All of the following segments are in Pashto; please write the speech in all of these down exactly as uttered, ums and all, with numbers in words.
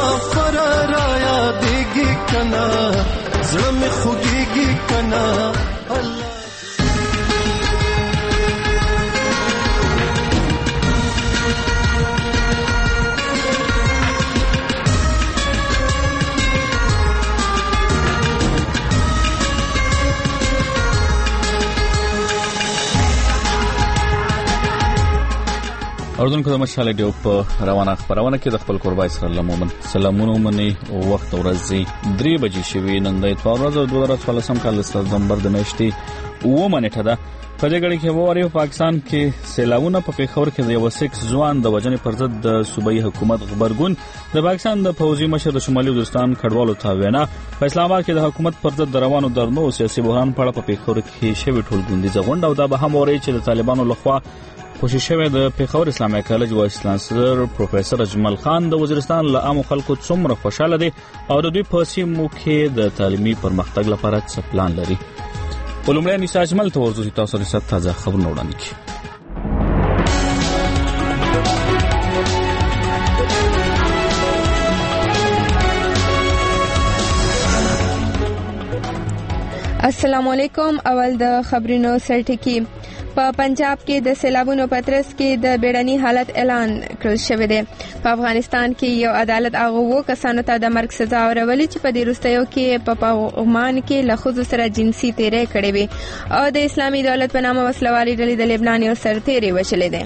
مسافر را یادېږي کنه زړه مې خوږېږي کنه الله اردن کوم مشاله دی په روانه خبرونه کې د خپل قربای سره لمومن سلامونه منی وخت ورځي درې بجې شوي نن د اتوار ورځ دوه هزار څوارلسم کال د سپتمبر د میاشتې اووه نیټه ده. په دې غړي کې وواري پاکستان کې سیلاونه په پیښور کې د یو سکس ځوان د وجنې پر ضد د صوبایي حکومت خبرګون د پاکستان د فوجي مشر د شمالي وزیرستان کډوالو ته وینا په اسلام آباد کې د حکومت پر ضد د روانو درنو سیاسي بحران په اړه په پیښور کې شوی ټولګوندیزه غونډه او دا به هم وری چې د طالبانو لخوا خوشی شوه د پیښور اسلامي کالج وایس چانسلر پروفیسور اجمل خان د وزیرستان له عام خلکو څومره خوشاله دي او د دوی په سیمو کې د تعلیمي پرمختګ لپاره څه پلان لري. ولومړی نشه اجمل ته ورزو تاسو سره تازه خبرونه وړاندې کړي. السلام علیکم. اول د خبرونو سرټکی په پنجاب کې د سیلابونو په ترڅ کې د بیړني حالت اعلان کړل شوی دی. په افغانستان کې یو عدالت هغه وو کسانو ته د مرګ سزا ورولې چې په دې وروستیو کې په پغمان کې له ښځو سره جنسي تیری کړې وي او د اسلامي دولت په نامه وسلوالې ډلې د لبنان یو سرتیری وژلی دی.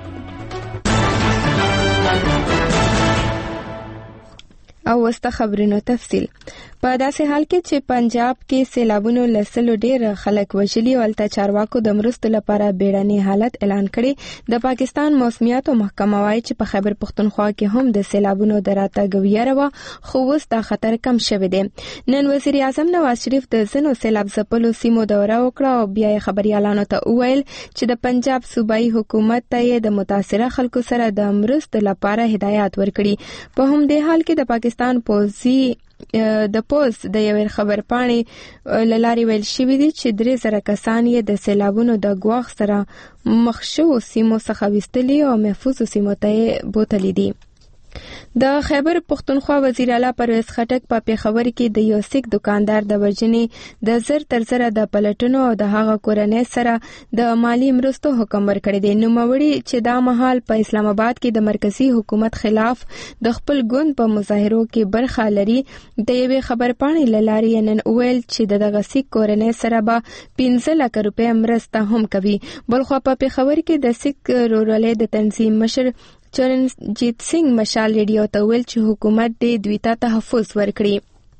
او وسته خبرونو تفصیل. په داسې حال کې چې پنجاب کې سیلابونو لسلو ډیر خلک وژلي او الته چارواکو د مرستو لپاره بیړني حالت اعلان کړي، د پاکستان موسمیاتو محکمه وايي چې په خیبر پختونخوا کې هم د سیلابونو د راتګ ویره وه خو اوس دا خطر کم شوی دی. نن وزیر اعظم نواز شریف د ځینو سیلاب ځپلو سیمو دوره وکړه او بیا یې خبريالانو ته وویل چې د پنجاب صوبایي حکومت ته یې د متاثره خلکو سره د مرستو لپاره هدایات ورکړي. په همدې حال کې د پاکستان پوځي د پوز د یو خبر پاڼې لاري ویل شوې دي چې درې زره کسان یې د سیلابونو د ګواښ سره مخ شو سیمو څخه وستلي او محفوظ سیمو ته بوتلي دي. د خیبر پختونخوا وزیر اعلی پرویز خټک په پیښور کې د یو سیک دکاندار د وژنې د زر تر زره د پلټونو او د هغه کورنۍ سره د مالی مرستو حکم ورکړی دی. نوموړي چې دا مهال په اسلام آباد کې د مرکزی حکومت خلاف د خپل ګوند په مظاهرو کې برخه لري د یوې خبرپاڼې له لارې نن ویل چې دغه سیک کورنۍ سره به پنځه لک روپۍ مرسته هم کوي. بلخوا په پیښور کې د سیک رورلې د تنظیم مشر چرنجیت سنگ مشال ریډیو ته ویل چې حکومت دې دوی ته تحفظ ورکړي.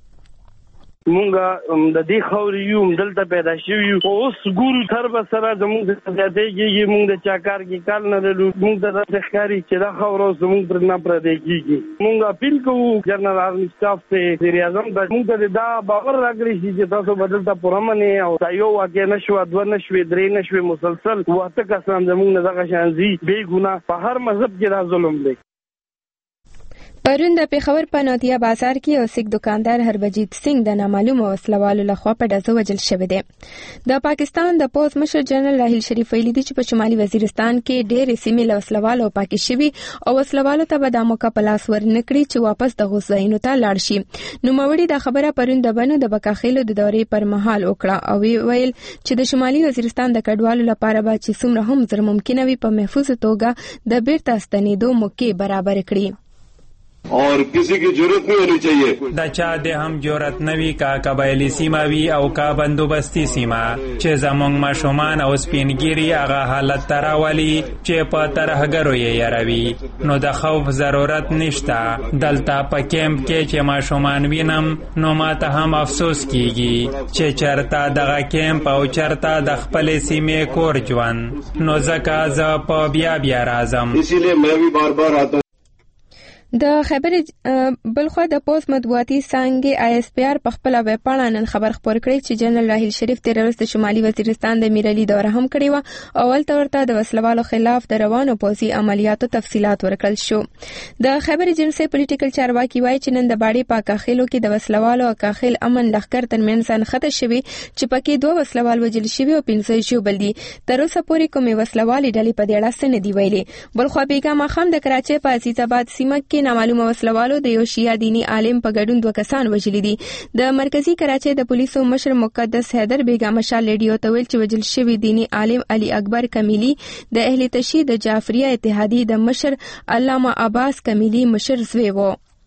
مونږه د دې خوري یو دلته پیدا شوی یو اوس ګورو تر به سره زموږ د زیاتېږي مونږ د چاکار کې کار نه لرو مونږ د ښکاری چې دا خورو زموږ پر نه پر دی کیږي. مونږ اپیل کوو جنرال آرمي سټاف ته وزیر اعظم د مونږ ته دا باور راغلی چې تاسو بدلته پرمنه او یو واقع نشو دوه نشو درې نشو مسلسل واته کسان زموږ نه دغه شانزي بے ګناه په هر مذهب کې دا ظلم دی. پرون د پیښور په نوتیا بازار کې یو سیک دکاندار هربجیت سنگ د نامعلومه وسلوالو لخوا په ډزه وژل شوی دی. د پاکستان د پوز مشر جنرال راحیل شریف ویلي دی چې په شمالي وزیرستان کې ډېرې سیمې له وسلوالو پاکې شوي او وسلوالو ته به دا موقع په لاس ورنکړي چې واپس دغو ځایونو ته لاړ شي. نوموړي دا خبره پرون د بنو د بکاخیلو د دورې پر مهال وکړه او ویل چې د شمالي وزیرستان د کډوالو لپاره به چې څومره هم زر ممکنه وي په محفوظ توګه د بیرته ستنېدو موقع برابر کړي. اور کسی کی ضرورت نہیں ہونی چاہیے دا چا دے هم ضرورت نوی کا قبایلی سیما وی او کا بندوبستی سیما چې زمونږ ماشومان او سپینګيري هغه حالت تراولي چې په ترهګرو یې یاروي نو د خوف ضرورت نشتا. دلته په کیمپ کې چې ماشومان وینم نو ماته هم افسوس کیږي چې چرته دغه کیمپ او چرته د خپل سیمې کور ژوند نو ځکه زه په بیا بیا راځم. اسی لیے میں بھی بار بار آتا ہوں. د خبر بلخوا د پوز مطبوعاتي څانګې آی اس پی آر په خپل ویب پاڼه نن خبر خپور کړی چې جنرال راحیل شریف تیر ورځ د شمالي وزیرستان د میرعلي دوره هم کړې و او ولته ورته د وسلوالو خلاف د روانو پوځي عملیاتو تفصيلات ورکړل شو. د خبر ایجنسی پولیټیکل چارواکي وایي چې نن د باړې په کاخیلو کې د وسلوالو او کاخیل امن لښکر ترمنځ انخته شوی چې پکې دوه وسلوال وژل شوي او پنځه ژوبل دي. تر اوسه پورې کومې وسلوالې ډلې په دې اړه څه نه دي ویلي. بلخوا بیګا ماښام د کراچۍ په عزیزآباد سیمه کې کې نامعلومه وسلوالو د یو شیعه دینی عالم په ګډون دوه کسان وژلي دي. د مرکزی کراچۍ د پولیسو مشر مقدس حیدر بیگا مشال ریډیو ته ویل چې وژل شوی دینی عالم علي اکبر کمیلی د اهل تشیع د جعفریه اتحادیې د مشر علامه عباس کمیلی مشر زوی و.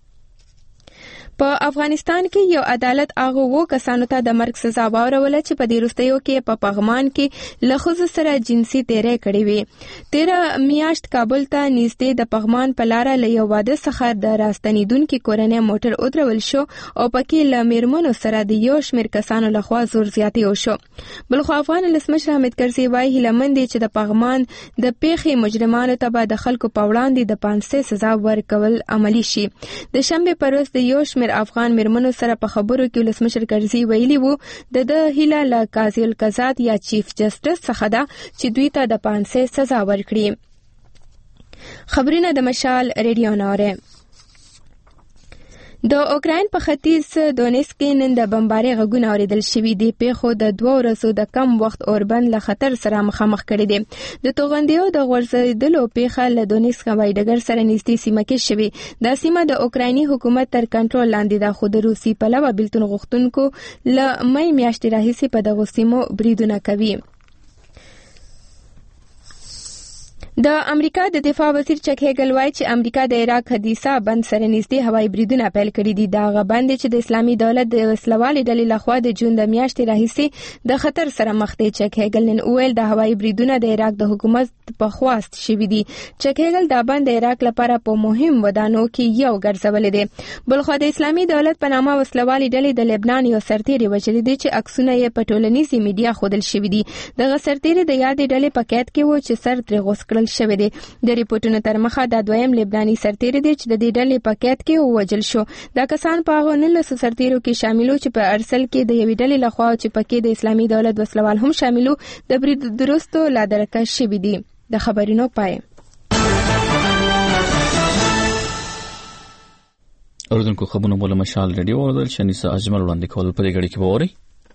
په افغانستان کې یو عدالت هغه وو کسانو ته د مرګ سزا واوروله چې په دې وروستیو کې په پغمان کې له ښځو سره جنسي تېری کړی وي. تیره میاشت کابل ته نږدې د پغمان په لاره له یو واده څخه د راستنېدونکي کورنۍ موټر ودرول شو او پکې له میرمنو سره د یو شمېر کسانو لخوا زور زیاتی وشو. بلخو افغان ولسمشر حامد کرزي وایي هیلهمند دی چې د پغمان د پیښې مجرمانو ته به د خلکو په وړاندې د پانسۍ سزا ورکول عملي شي. د شنبې پر ورځ د یو شمېر افغان میرمنو سره په خبرو کې ولسمشر کرزي ویلي وو د د هیله له قاضي القضات یا چیف جسټس څخه ده چې دوی ته د پانسۍ سزا ورکړي. خبرونه د مشال ریډیو نوره. د اوکراین په ختیځ دونیسک کې نن د بمبارۍ غږونه اورېدل شوي دي. پیښو د دوه ورځو د کم وخت اوربند له خطر سره مخامخ کړي دي. د توغندیو د غورځېدلو پیښه له دونیسک هوایي ډګر سره نږدې سیمه کې شوې. دا سیمه د اوکرایني حکومت تر کنټرول لاندې ده، خو د روسي پلوه بیلتون غوښتونکو له مۍ میاشتې راهیسې په دغو سیمو بریدونه کوي. د امریکا د دفاع وزیر چک هیګل وایي چې امریکا د عراق حدیثه بند سره نږدې هوایي بریدونه پیل کړي دي. دا هغه بند چې د اسلامي دولت د وسلوالې ډلې لخوا د جون د میاشتې راهیسې د خطر سره مخ دی. چک هیګل نن وویل د هوایي بریدونه د عراق د حکومت په خواست شوي دي. چک هیګل دا بند د عراق لپاره په مهم ودانو کې یو ګرځولی دی. بلخو د اسلامي دولت په نامه وسلوالې ډلې د لبنان یو سرتیری وژلی دی چې عکسونه یې په ټولنیزې میډیا ښودل شوي دي. دغه سرتیری د یادې ډلې په قید کې و چې سر ترې غوڅ کړل شوی دی. د ریپورتونو تر مخه دا دویم لبناني سرتیری دی چې د دې ډلې په قید کې ووژل شو. دا کسان په هغو نولسو سرتیرو کې شامل وو چې په ارسل کې د یوې ډلې لخوا چې پکې د اسلامي دولت وسلوال هم شامل وو د برید درستو لادرکه شوي دي. د خبرونو پای. اردوونکو خبرونه مولا مشال ریډیو اوردل شنیسه اجمل وړاندې کول په دې غړي کې ووري.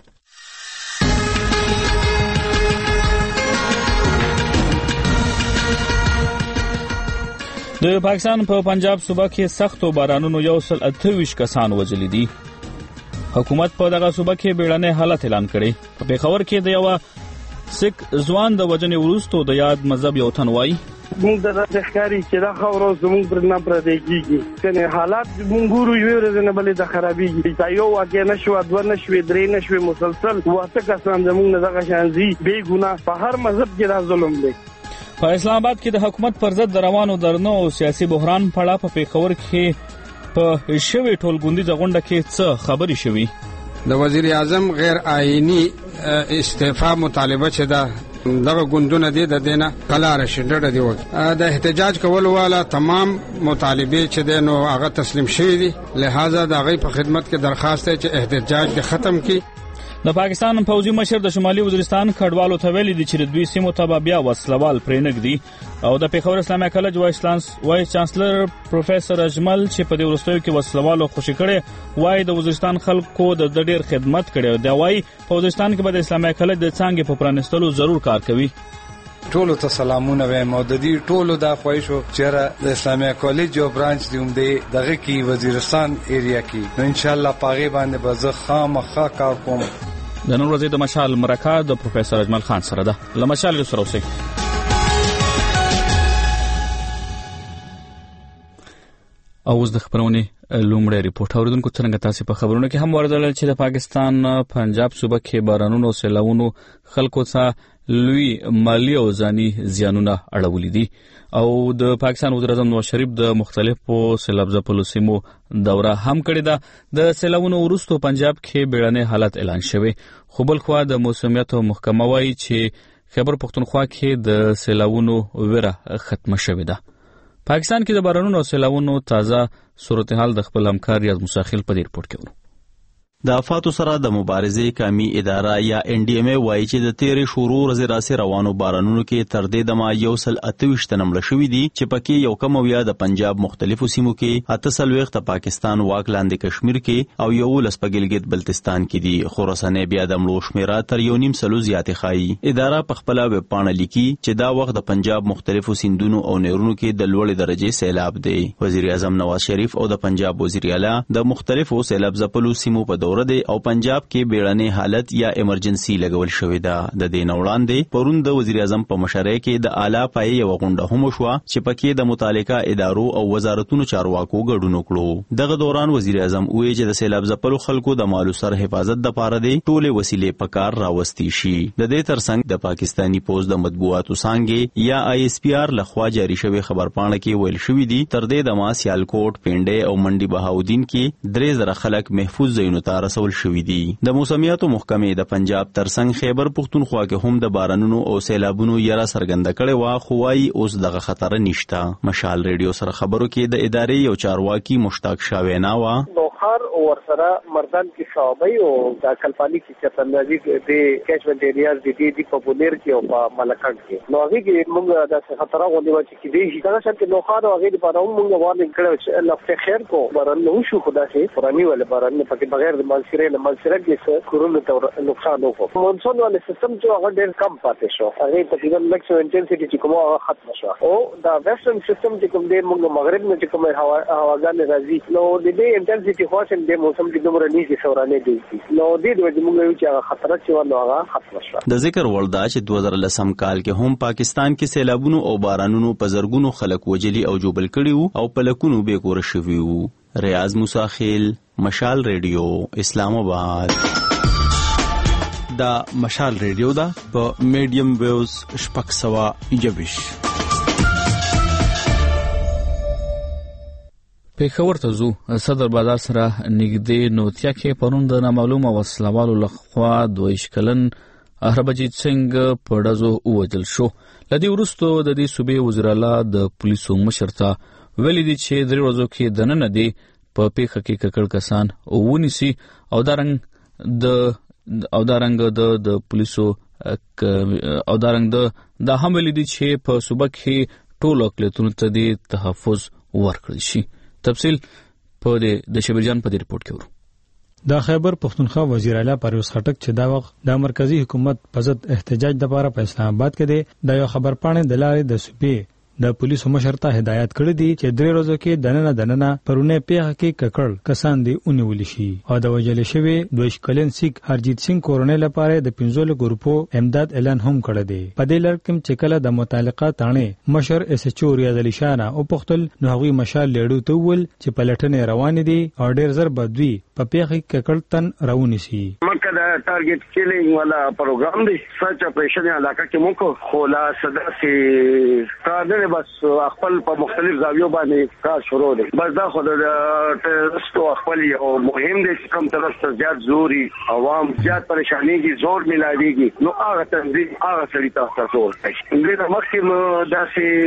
د پاکستان په پنجاب صوبه کې سختو بارانونو یو سل اته ویشت کسان وژلي دي. حکومت په دغه صوبه کې بیړنی حالت اعلان کړی. په پیښور کې د یو سیک ځوان د وژنې وروسته د یاد مذهب یو تن وایي موږ د ښکاری چې دا خاور زموږ پر نه پرې کېږي. کنه حالات موږ ګورو یو ورځ نه بلې د خرابېږي. دا یو واقع نشو دوه نشو درې نشو مسلسل واته کسان زموږ نه دغه شانزي بے ګناه په هر مذهب کې دا ظلم دی. په اسلام آباد کې د حکومت پر ضد د روانو درنو او سیاسي بحران په اړه په پیښور کې په شوی ټولګوندیزه غونډه کې څه خبرې شوي. د وزیر اعظم غیر آئینی استعفا مطالبه چې دا دغه ګوندونه دي د دینه قلاره شډړه دی وکړه. د احتجاج کولو والا تمام مطالبه چې د نو هغه تسلیم شوی دي، لہذا د هغه په خدمت کې درخواست ہے چې احتجاج د ختم کی. د پاکستان فوجي مشر د شمالي وزیرستان کډوالو ته ویلي دي چې د دوی سیمو ته بیا وسلوال پرې نږدي. او د پیښور اسلامي کالج وایس چانسلر پروفیسور اجمل چې په دې وروستیو کې وسلوالو خوشي کړي وایي د وزیرستان خلکو د ډېر خدمت کړي. دا وایي په وزیرستان کې به د اسلامي کالج د څانګې په پرانستلو ضرور کار کوي. ټولو ته سلامونه وایم او د دې ټولو دا خوښو چې د اسلامي کالج او برانچ دی هم دی دغه کې وزیرستان ایریا کې نو ان شاء الله پاغه باندې به زه خامخا کار کوم. د نن ورځې د مشال مرکه د پروفیسور اجمل خان سره ده. له مشال سره اوسئ. اوس د خبرونې لومړی ریپورت اوریدونکو څنګه تاسو په خبرونو کې هم وردل چې د پاکستان پنجاب صوبه کې بارانونو او سیلاوونو خلکو ته لوی مالی او ځاني زیانونه اړولي دي. او د پاکستان وزیر اعظم نواز شریف د مختلفو سیلاب ځپلو سیمو دوره هم کړې ده. د سیلاوونو وروسته پنجاب کې بیړنی حالت اعلان شوی، خو بل خوا د موسمیات محکمه وایي چې خیبر پختونخوا کې د سیلاوونو ویره ختمه شوې ده. پاکستان کې د بارانونو او سیلاوونو تازه صورتحال د خپل همکار ریاض مساخیل په دې رپورت کې ورو. د افاتو سره د مبارزې قومي اداره یا ان ډي ام ای وایي چې د تیرې شورو ورځې راسې روانو بارانونو کې تر دې دمه یو سل اته ویشت تنه مړه شوي دي چې پکې یو کم اویا د پنجاب مختلفو سیمو کې، اته څلوېښت د پاکستان واک لاندې کشمیر کې او یولس په ګلګت بلتستان کې دي. خو رسنۍ بیا د مړو شمېره تر یو نیم سلو زیاتې ښایي. اداره په خپله ویبپاڼه لیکي چې دا وخت د پنجاب مختلفو سیندونو او نهرونو کې د لوړې درجې سیلاب دی. وزیر اعظم نواز شریف او د پنجاب وزیر اعلی د مختلفو سیلاب ځپلو سیمو په دوره دی او پنجاب کې بیړنۍ حالت یا ایمرجنسي لګول شوې ده. د دې نه وړاندې پرون د وزیر اعظم په مشرۍ کې د اعلی پایې یوه غونډه هم وشوه چې پکې د متعلقه ادارو او وزارتونو چارواکو ګډون وکړو. دغه دوران وزیر اعظم وویل چې د سیلاب ځپلو خلکو د مالو سر حفاظت دپاره دی ټولې وسیلې په کار راوستي شي. د دې ترڅنګ د پاکستاني پوز د مطبوعاتو څانګې یا آی اس پی آر لخوا جاری شوې خبرپاڼه کې ویل شوي دي تر دې دمه سیالکوټ، پنډۍ او منډي بهاودین کې درې زره خلک محفوظ ځایونو ته رسول شوي دي. د موسمیاتو محکمې د پنجاب ترڅنګ خیبر پښتونخوا کې هم د بارانونو او سیلابونو یره څرګنده کړې وه، خو وایي اوس دغه خطر نشته. مشال ریډیو سره خبرو کې د ادارې یو چارواکي مشتاق شاه وینا وه نوخار ورسره مردان کې صوابۍ او د کلپاني کې چتندازي د کیچمنټ ایریاز د دې په بونیر کې او په ملکان کې نو هغه کې موږ د خطر غوډي و چې دې شي دا چې نوخار او هغه لپاره موږ وارننګ کړو چې الله په خیر کو باران نو شو خدا سي پرانی ول باران نه پکې بغیر د مالسيره نه مالسيره کې کورونو ته نقصان وکړ. مونسون ولې سیستم چې هغه ډېر کم پاتې شو، هغه تقریبا لکسو انټنسټي چې کومه هغه ختم شو او دا ویسټرن سیستم چې کوم دی موږ مغرب نه چې کومه هوا هواګان راځي نو د دې انټنسټي خو څنګه د موسم کې دومره نیږي سورانه دي نو د دې موږ یو چې هغه خطر چې ونه هغه ختم شو. د ذکر وړ دا چې دوه زره لسم کال کې هم پاکستان کې سیلابونو او بارانونو په زرګونو خلک وجلي او جوبل کړي او په لکونو بې کوره شوي وو. ریاض موسی خیل، مشال ریډیو، اسلام آباد. دا مشال ریډیو دا په میډیم ویوز شپږ سوه یوویش. پېښور ته ځو. صدر بازار سره نږدې نوتیا کې پرون د نامعلومه وسلوالو لخوا دوه کلن احربجیت سنگ په ډزو ووژل شو. له دې وروسته د دې صوبې وزیر اعلی د پولیسو مشر ته ویلي دي چې درې ورځو کې دننه دي په پیښه کې ککړ کسان ونیسي او دارنګ د او دارنګ د د پولیسو او دارنګ د د هم ویلي دي چې په صوبه کې ټول اقلیتونو ته د تحفظ ورکړل شي. تفصیل په د شبرجان په دې رپورت کې ورو. د خیبر پښتونخوا وزیر اعلی پرویز خټک چې دا وخت د مرکزی حکومت په ضد احتجاج لپاره په اسلام آباد کې دی د یو خبرپاڼې د لارې د صوبې د پولیسو مشر ته هدایت کړی دی چې درې ورځې کې دننه دننه پرونه پیښه کې ککړ کسان دی اونول شي او د وجل شوی دوه کلن سیک هرجیت سنگ کورونه لپاره د پنځولو ګروپو امداد اعلان هم کړی دی. په دې لړ کې چې کله د متعلقه تانه مشر اس ایچ او ریاض علي شاه او پختل نو هغوی مشال لیډو ته ول چې پلټنې روان دي او ډیر زر بدوي په پیښه کې ککړ تن راونی شي. مکه دا ټارګټ کیلینګ والا پروګرام دی سرچ اپریشن علاقه کې موږ خلا صدا سي کار بس خپل په مختلف زاویو باندې کار شروع دي. بس دا خو د ټرستو خپل یو مهم دي چې کوم ترست زیات زوري عوام زیات پریشانی کی زور ملایږي نو هغه تنظیم هغه سړي تاسو زور کوي. دغه مخکې دا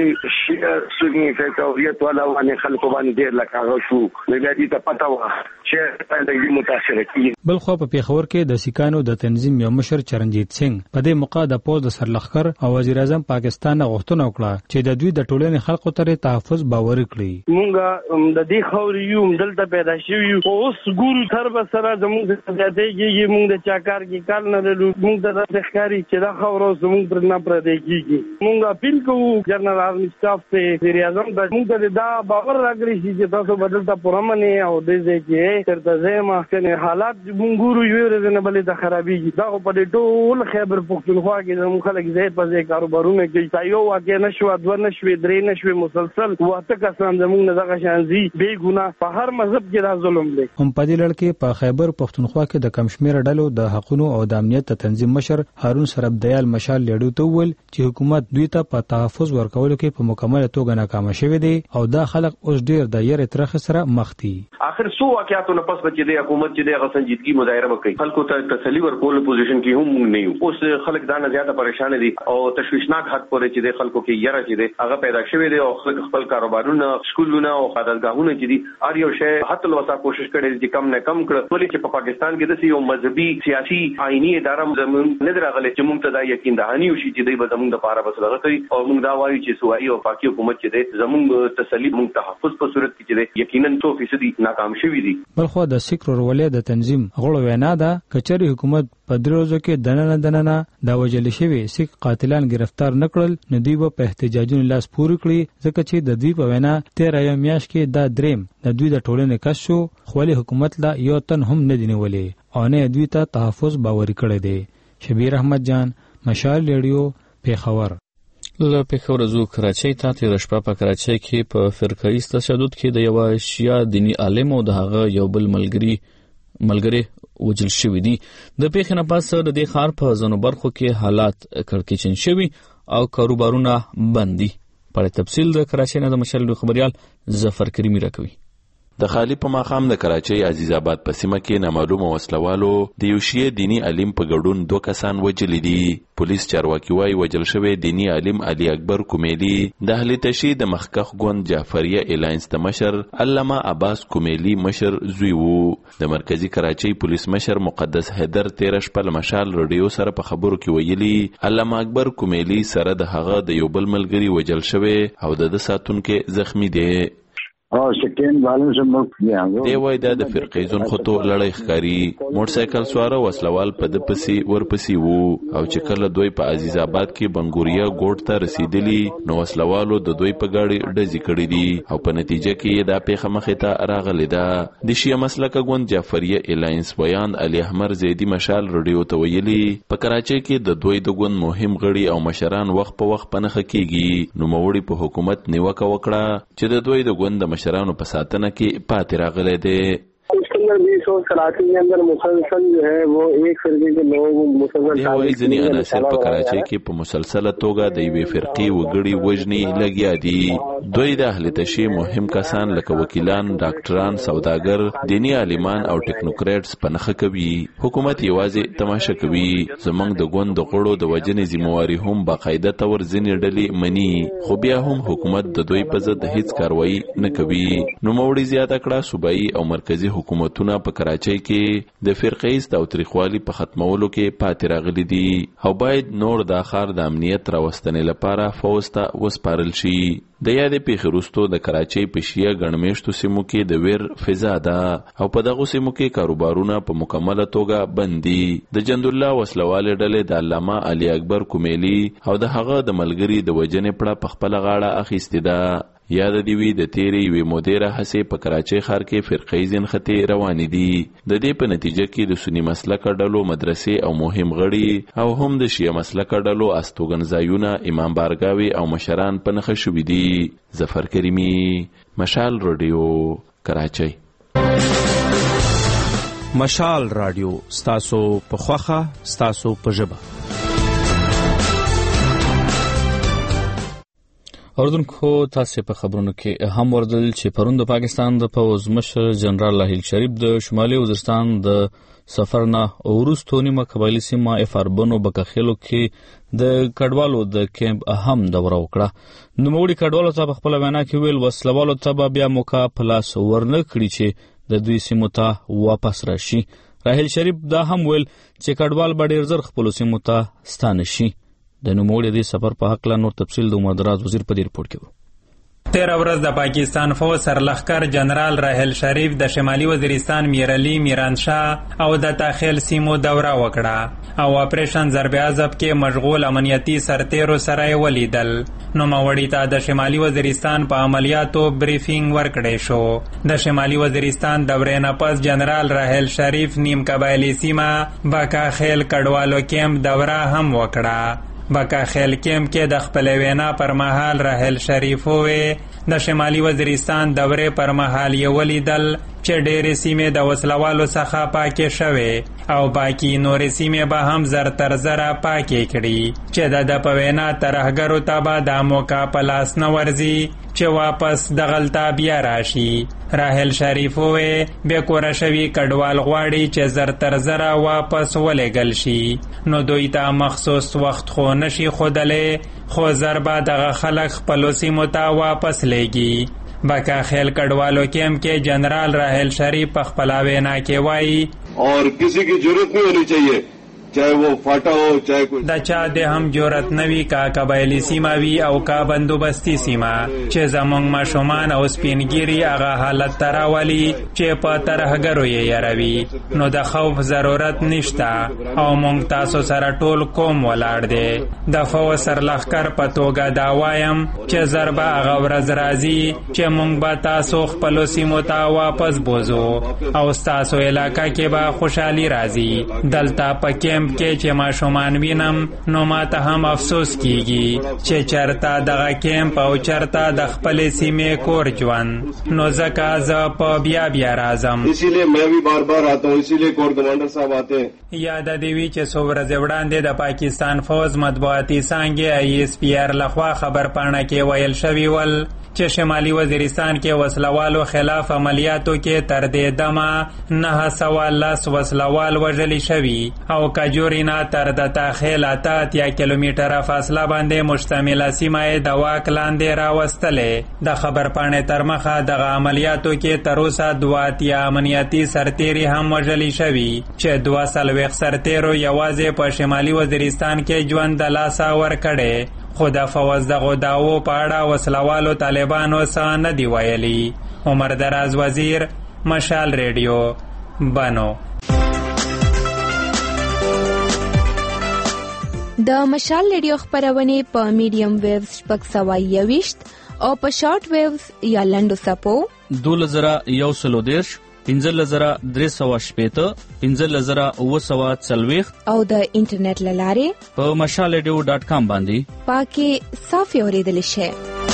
سي سنی فکریت ولا باندې خلکو باندې ډیر لکه شو نو دې ته پتا و چې په دې متاثر کیږي. بل خو په پیښور کې د سیکانو د تنظیم یو مشر چرنجیت سنگ په دې موقع د پوز د سرلخر او وزیر اعظم پاکستان غوښتنه وکړه چې د دوی د ټولنې خلکو ته تحفظ باور کړي. مونږه د دې خوري یو دلته پیدا شوی او اوس ګورو تر به سره زموږ د زیاتېږي مونږ د چاکار کې کار نه لرو مونږ د ښکاری چې دا خبرو زموږ پر نه پر دی کیږي. مونږ اپیل کوو جنرال آرمي سټاف ته وزیر اعظم د مونږ د دا باور راغلی چې تاسو بدلته پرمنه او د دې کې تر ځما کنه حالات مونږ ګورو یو ورځ بلې د خرابېږي. دا په دې ټول خیبر پښتونخوا کې زموږ خلک زیات په ځای کاروبارونه کوي. تایو واقع نشو ادور نشو درې نشو مسلسل واته کسان زموږ نه دغه شانزي بے ګناه په هر مذهب کې دا ظلم دی. هم په دې لړ کې په خیبر پښتونخوا کې د کمشمیر ډلو د حقوقو او د امنیت تنظیم مشر هارون سربدیال مشال لیډو ته ویل چې حکومت دوی ته په تحفظ ورکولو کې په مکمل توګه ناکام شوی دی او دا خلک اوس ډیر د یری ترخه سره مخ دي. اخر سو واقعاتو نه پس چې د حکومت چې د غسنجیدګي مظاهره وکړي خلکو ته تسلی ورکول پوزیشن کې هم موږ نه یو. اوس خلک دا نه زیاته پریشان دي او تشویشناک حد پورې چې د خلکو کې یره چې دی هغه پیدا شوی دی او خلک خپل کاروبارونه سکولونه او عدالتګاهونه چې دي هر یو شی حتی لوسا کوشش کړي چې کم نه کم کړ. ولې چې په پاکستان کې د یو مذهبي سیاسي آئینی اداره زمون نه درغله چې موږ ته دا یقین دهانی وشي چې دوی به زموږ د پاره بسلغه کوي او موږ دا وایو چې سوایي او پاکي حکومت چې دی زموږ تسلی موږ تحفظ په صورت کې چې دی یقینا sto فیصد ناکام شوی دی. بلخو د سیکرو ولې د تنظیم غړو وینا ده کچري حکومت په دروازو کې دننه دننه دا وجل شوی سیک قاتلان گرفتار نکړل نه دی په احتجاجونو لاس پوري کړی ځکه چې د دوی په وینا تیرې میاش کې دا دریم د دوی د ټولنې کس شو خو حکومت لا یو تن هم نه دی نیولې او نه دوی ته تحفظ باوري کړی دی. شبیر احمد جان، مشال ریډیو، پیښور. له پیښور زو کراچۍ ته تیر شپه په کراچۍ کې په فرقه تشدد کې د یو شیا دینی عالم او د هغه یو بل ملګری ملګری وجل شوی دی. د پیښې نه پس د دې ښار په ځینو برخو کې حالات کړکېچن شوي او کاروبارونه بند دي. په تفصیل د کراچۍ نه د مشال خبريال ظفر کریمی راکوي. د خالی په ماقام د کراچۍ عزیز آباد په سیمه کې نامعلومه وسلوالو د یو شیعه دینی عالم په ګډون دوه کسان وجل دي. پولیس چارواکي وايي وجل شوی دینی عالم علي اکبر کومیلی د اهل تشیع د مخکخ ګوند جعفریه الاینس د مشر علامه عباس کومیلی مشر زوی وو. د مرکزی کراچۍ پولیس مشر مقدس حیدر تیر شپه مشال رادیو سره په خبرو کې ویلي علامه اکبر کومیلی سره د هغه د یو بل ملګری وجل شوی او د ساتونکو زخمی دی. او سکین والو سے ملک دی هغه دی وای د فرقې زون خطو لړۍ ښکاری موټر سایکل سواره وسلوال په د پسي ورپسي وو او چې کله دوی په عزیز آباد کې بنګوریا ګوټ ته رسیدلی نو وسلوالو د دوی په گاډي ډزې کړې دي او په نتیجه کې دا پیښه مخې ته راغله. ده د شیعه مسلک ګوند جعفریه الاینس بیان علي احمر زیدی مشال رادیو ته ویلي په کراچۍ کې د دوی د ګوند مهم غړي او مشران وخت په وخت پنهخ کیږي نو موړي په حکومت نیوکه وکړه چې د دوی د ګوند مشرانو په ساتنه کې پاتې راغلي دي. उसके अंदर भी सो कराची के अंदर मुसलसल जो है वो एक फिरके के लोग मुसलसल دی وایي ځینې عناصر په کراچۍ کې په مسلسله توګه د یوې فرقې وګړي وژني لګیا دي. دوی د اهل تشیع مهم کسان لکه وکیلان، ډاکټران، سوداګر، دینی عالمان او ټیکنوکریټس پنهخه کوي. حکومت یوازې تماشه کوي. زمونږ د ګوند د غړو د وجنې ذمہواری هم باقاعده تور ځینې ډلې مني خو بیا هم حکومت د دوی په ضد هیڅ کاروایی نه کوي. نو موړي زیاته کړه صوبایي او مرکزی حکومتونه په کراچۍ کې د فرقیست او تاریخوالي په ختمولو کې پاتې راغلي دي او باید نور د اخر د امنیت راوستنې لپاره فوج ته وسپارل شي. د یادې پیښې وروسته د کراچۍ په شیعه ګڼمېشتو سیمو کې د ویر فضا ده او په دغو سیمو کې کاروبارونه په مکمله توګه بند دي. د جندالله وسلوالې ډلې د علامه علي اکبر کومیلی او د هغه د ملګري د وجنې پړه په خپله غاړه اخیستې ده. یاد دی وی د تیرې یوې مودې راهیسې په کراچۍ ښار کې فرقې زنخته روانې دي. د دې په نتیجه کې د سنی مسلک ډلو مدرسې او مهم غړي او هم د شیعه مسلک ډلو استوګنځایونه امام بارګاوي او مشران په نخښه شوي دي. ظفر کریمی، مشال رادیو، کراچۍ. مشال رادیو ستاسو په خوخه ستاسو په ژبه. اردوونکو تاسو په خبرونو کې هم وردل چې پرون د پاکستان د پوز مشر جنرال راحیل شریف د شمالي وزیرستان د سفر نه وروسته نیمه قبایلی سیمه افاربنو بکخیلو کې د کډوالو د کیمپ اهم دوره وکړه. نو موږ کډوالو ته په خپل وینا کې ویل وسلوالو ته بیا موقع پلاس ورنه کړی چې د دوی سیمو ته واپس راشي. راحیل شریف دا هم ویل چې کډوال به ډیر زر خپل سیمو ته ستانه شي. د نوموړي د سفر په حق لا نور تفصیل د مدراز وزیر په دې رپورت کې وو. تیرا ورځ د پاکستان فوج سرلښکر جنرال راحیل شریف د شمالي وزیرستان میرعلی میرانشاه او د تاخیل سیمو دوره وکړه او اپریشن ضرب عضب کې مشغول امنیتي سرتیرو سره ولیدل. نو ماوړی ته د شمالي وزیرستان په عملیاتو بریفینګ ورکړی شو. د شمالي وزیرستان دورې نه پس جنرال راحیل شریف نیم قبایلی سیمه بکاخیل کډوالو کیمپ دوره هم وکړه. بکا خیل کیمپ کې د خپل وینا پر مهال راحیل شریف وې د شمالي وزیرستان دورې پر مهال یې ولیدل چې ډېرې سیمې د وسلوالو څخه پاکې شوې او باقي نورې سیمې به هم زر تر زره پاکې کړي چې د د په وینا ترهګرو ته به دا موقع په لاس نه ورځي چې واپس دغلطه بیا راشي. راهل شریف وې بیا کور شوی کډوال غواړي چې زر تر زره واپس ولېږل شي، نو دوی ته مخصوص وخت خو نشي ښودلی، خو زر به دغه خلک خپلو سیمو ته واپس لیږي. بکا خیل کډوالو کیمپ کې جنرال راهل شریف په خپله وینا کې وایي اور کسی کی ضرورت نہیں ہونی چاہیے چاہے وہ فاٹا ہو چاہے کوئی د چا د هم جرأت نوي کا قبایلی سیمه وي او کا بندوبستي سیمه چې زمونږ ماشومان او سپینګيري هغه حالت تراولي چې په ترهګرو یې یاروي، نو د خوف ضرورت نشته او مونږ تاسو سره ټول کوم ولاړ دی. د فو سرلخکر په توګه دا وایم چې ضربه هغه ورځ راځي چې مونږ به تاسو خپلو سیمو ته واپس بوزو او ستاسو علاقه کې به خوشحالي راځي. دلته په کیمپ کې چې ماشومان وینم نو ما ته هم افسوس کیږي چې چرته دغه کیمپ او چرته د خپلې سیمې کور ژوند، نو ځکه زه په بیا بیا راځم. اسی لیے میں بھی بار بار آتا ہوں، اسی لیے کور کمانڈر صاحب آتے ہیں. یاد دی وی چې څو ورځې وړاندې د پاکستان فوج مطبوعاتي څانګې ای اس پی آر لخوا خبر پاڼه کې ویل شوی ول چې شمالي وزیرستان کې وسلوالو خلاف عملیاتو کې تر دې دمه نه سوه لس وسلوال وژلي شوي او کجورینا تر د تاخیل اته اتیا کیلومتره فاصله باندې مشتمله سیمه یې د واک لاندې راوستلې. د خبر پاڼې تر مخه دغه عملیاتو کې تر اوسه دوه اتیا امنیتي سرتیري هم وژلي شوي چې دوه څلوېښت سرتیرو یوازې په شمالي وزیرستان کې ژوند د لاسه ورکړی، خو د فوز دغو دعوو په اړه وسلوالو طالبانو څه نه دي ویلي. عمر دراز وزیر، مشال ریډیو، بنو. د مشال ریډیو خپرونې په میډیم ویوز شپږ سوه یویشت او په شارټ ویوز یا لنډو څپو دولس زره یو سلو دېرش، پنځلس زره درې سوه شپېته، پنځلس زره اووه سوه څلوېښت او د انټرنیټ له لارې په مشال ریډیو ډاټ کام باندې پاکې صافي اورېدلی شئ.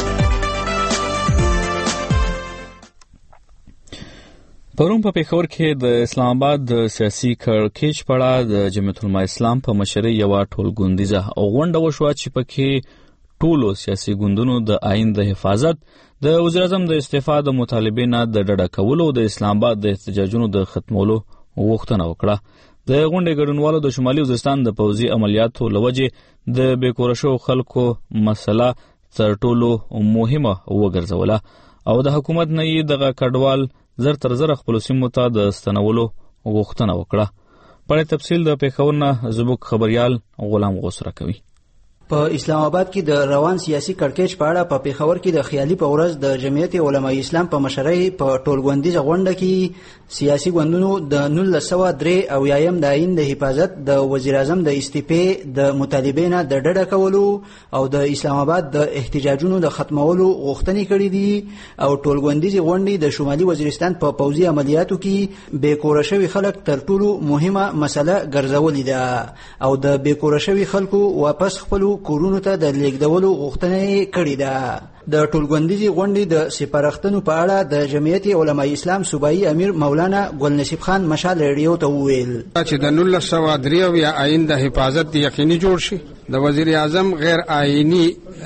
پرون په پېښور کې د اسلام آباد د سیاسي کړکېچ په اړه د جمعیت العلماء اسلام په مشرۍ یوه ټولګوندیزه غونډه وشوه چې پکې ټولو سیاسي ګوندونو د آئین د حفاظت، د وزیراعظم د استعفا د مطالبې نه د ډډه کولو او د اسلام آباد د احتجاجونو د ختمولو غوښتنه وکړه. د غونډې ګډونوالو د شمالي وزیرستان د پوځي عملیاتو له وجې د بې کوره شوو خلکو مسله تر ټولو مهمه وګرځوله او د حکومت نه یې دغه کډوال زر تر زره خپلو سیمو ته د ستنولو غوښتنه وکړه. په تفصیل د پېښور نه زموږ خبریال غلام غوث راکوي. په اسلام آباد کې د روان سیاسي کړکېچ په اړه په پېښور کې د خیالي په ورځ د جمعیت علماء اسلام په مشرۍ په ټولګوندیزه غونډه کې سیاسي ګوندونو د نولس سوه درې اویایم د آئین د حفاظت، د وزیراعظم د استعفې د مطالبې نه د ډډه کولو او د اسلام آباد د احتجاجونو د ختمولو غوښتنې کړې دي او ټولګوندیزې غونډې د شمالي وزیرستان په پوځي عملیاتو کې بې کوره شوي خلک تر ټولو مهمه مسله ګرځولې ده او د بې کوره شوي خلکو واپس خپلو کورونو ته د لیږدولو غوښتنه کړې ده. د ټولګوندیزې غونډې د سپارښتنو په اړه د جمعیت علماء اسلام صوبایي امیر مولانا ګل نصیب خان مشال ریډیو ته وویل چې د نولس سوه درې اویا آئین د حفاظت یقیني جوړ شي. د وزیر اعظم غیر آئینی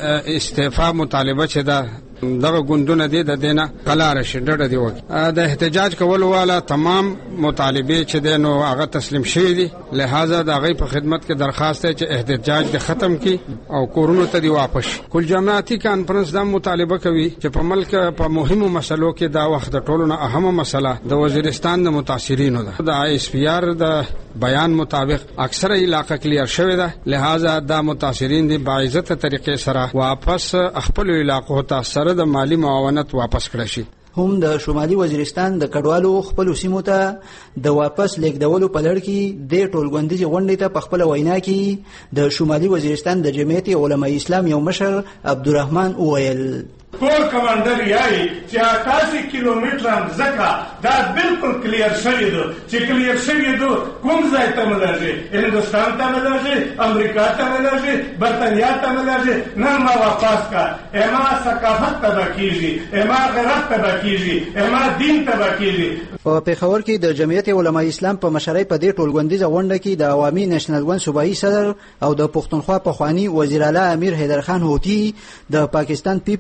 استعفا مطالبه چې ده دغه ګوندونه دي د دینه قلاره شي ډډه دی وکړي. د احتجاج کولو والا تمام مطالبه چې ده نو هغه تسلیم شوي دي، لہذا د هغې په خدمت کې درخواست دی چې احتجاج د ختم کی او کورونو ته دی واپس شي. کل جماعتي کانفرنس دا مطالبه کوي چې په ملک په مهمو مسلو کې دا وخت د ټولو نه اهمه مسله د وزیرستان د متاثرینو ده. د آی اس پی آر د بیان مطابق اکثره علاقه کلیر شوې ده، لہذا دا متاثرین دي باعزته طریقې سره واپس خپل علاقو ته سره د مالی معاونت واپس کړی شي. هم د شمالي وزیرستان د کډوالو خپلو سیمو ته د واپس لیږدولو په لړ کې د ټولګوندیزې غونډې ته په خپله وینا کې د شمالي وزیرستان د جمعیت علماء اسلام یو مشر عبدالرحمن وویل کور کمانډر یای چې اټاسي کیلومتره ځکه دا بالکل کلیر شوی دی چې کلیر شوی دی کوم ځای ته ملایږي، هندوستان ته ملایږي، امریکا ته ملایږي، برتانیا ته ملایږي. نن ما واپس کا اما ثقافت تبا کیږي، اما غیرت تبا کیږي، اما دین تبا کیږي. په پېښور کې د جمعیت علماء اسلام په مشرۍ په دې ټولګوندیزه غونډه کې د عوامي نېشنل ګوند صوبایي صدر او د پښتونخوا پخواني وزیر اعلی امیر حیدر خان هوتي، د پاکستان پیپلز ګوند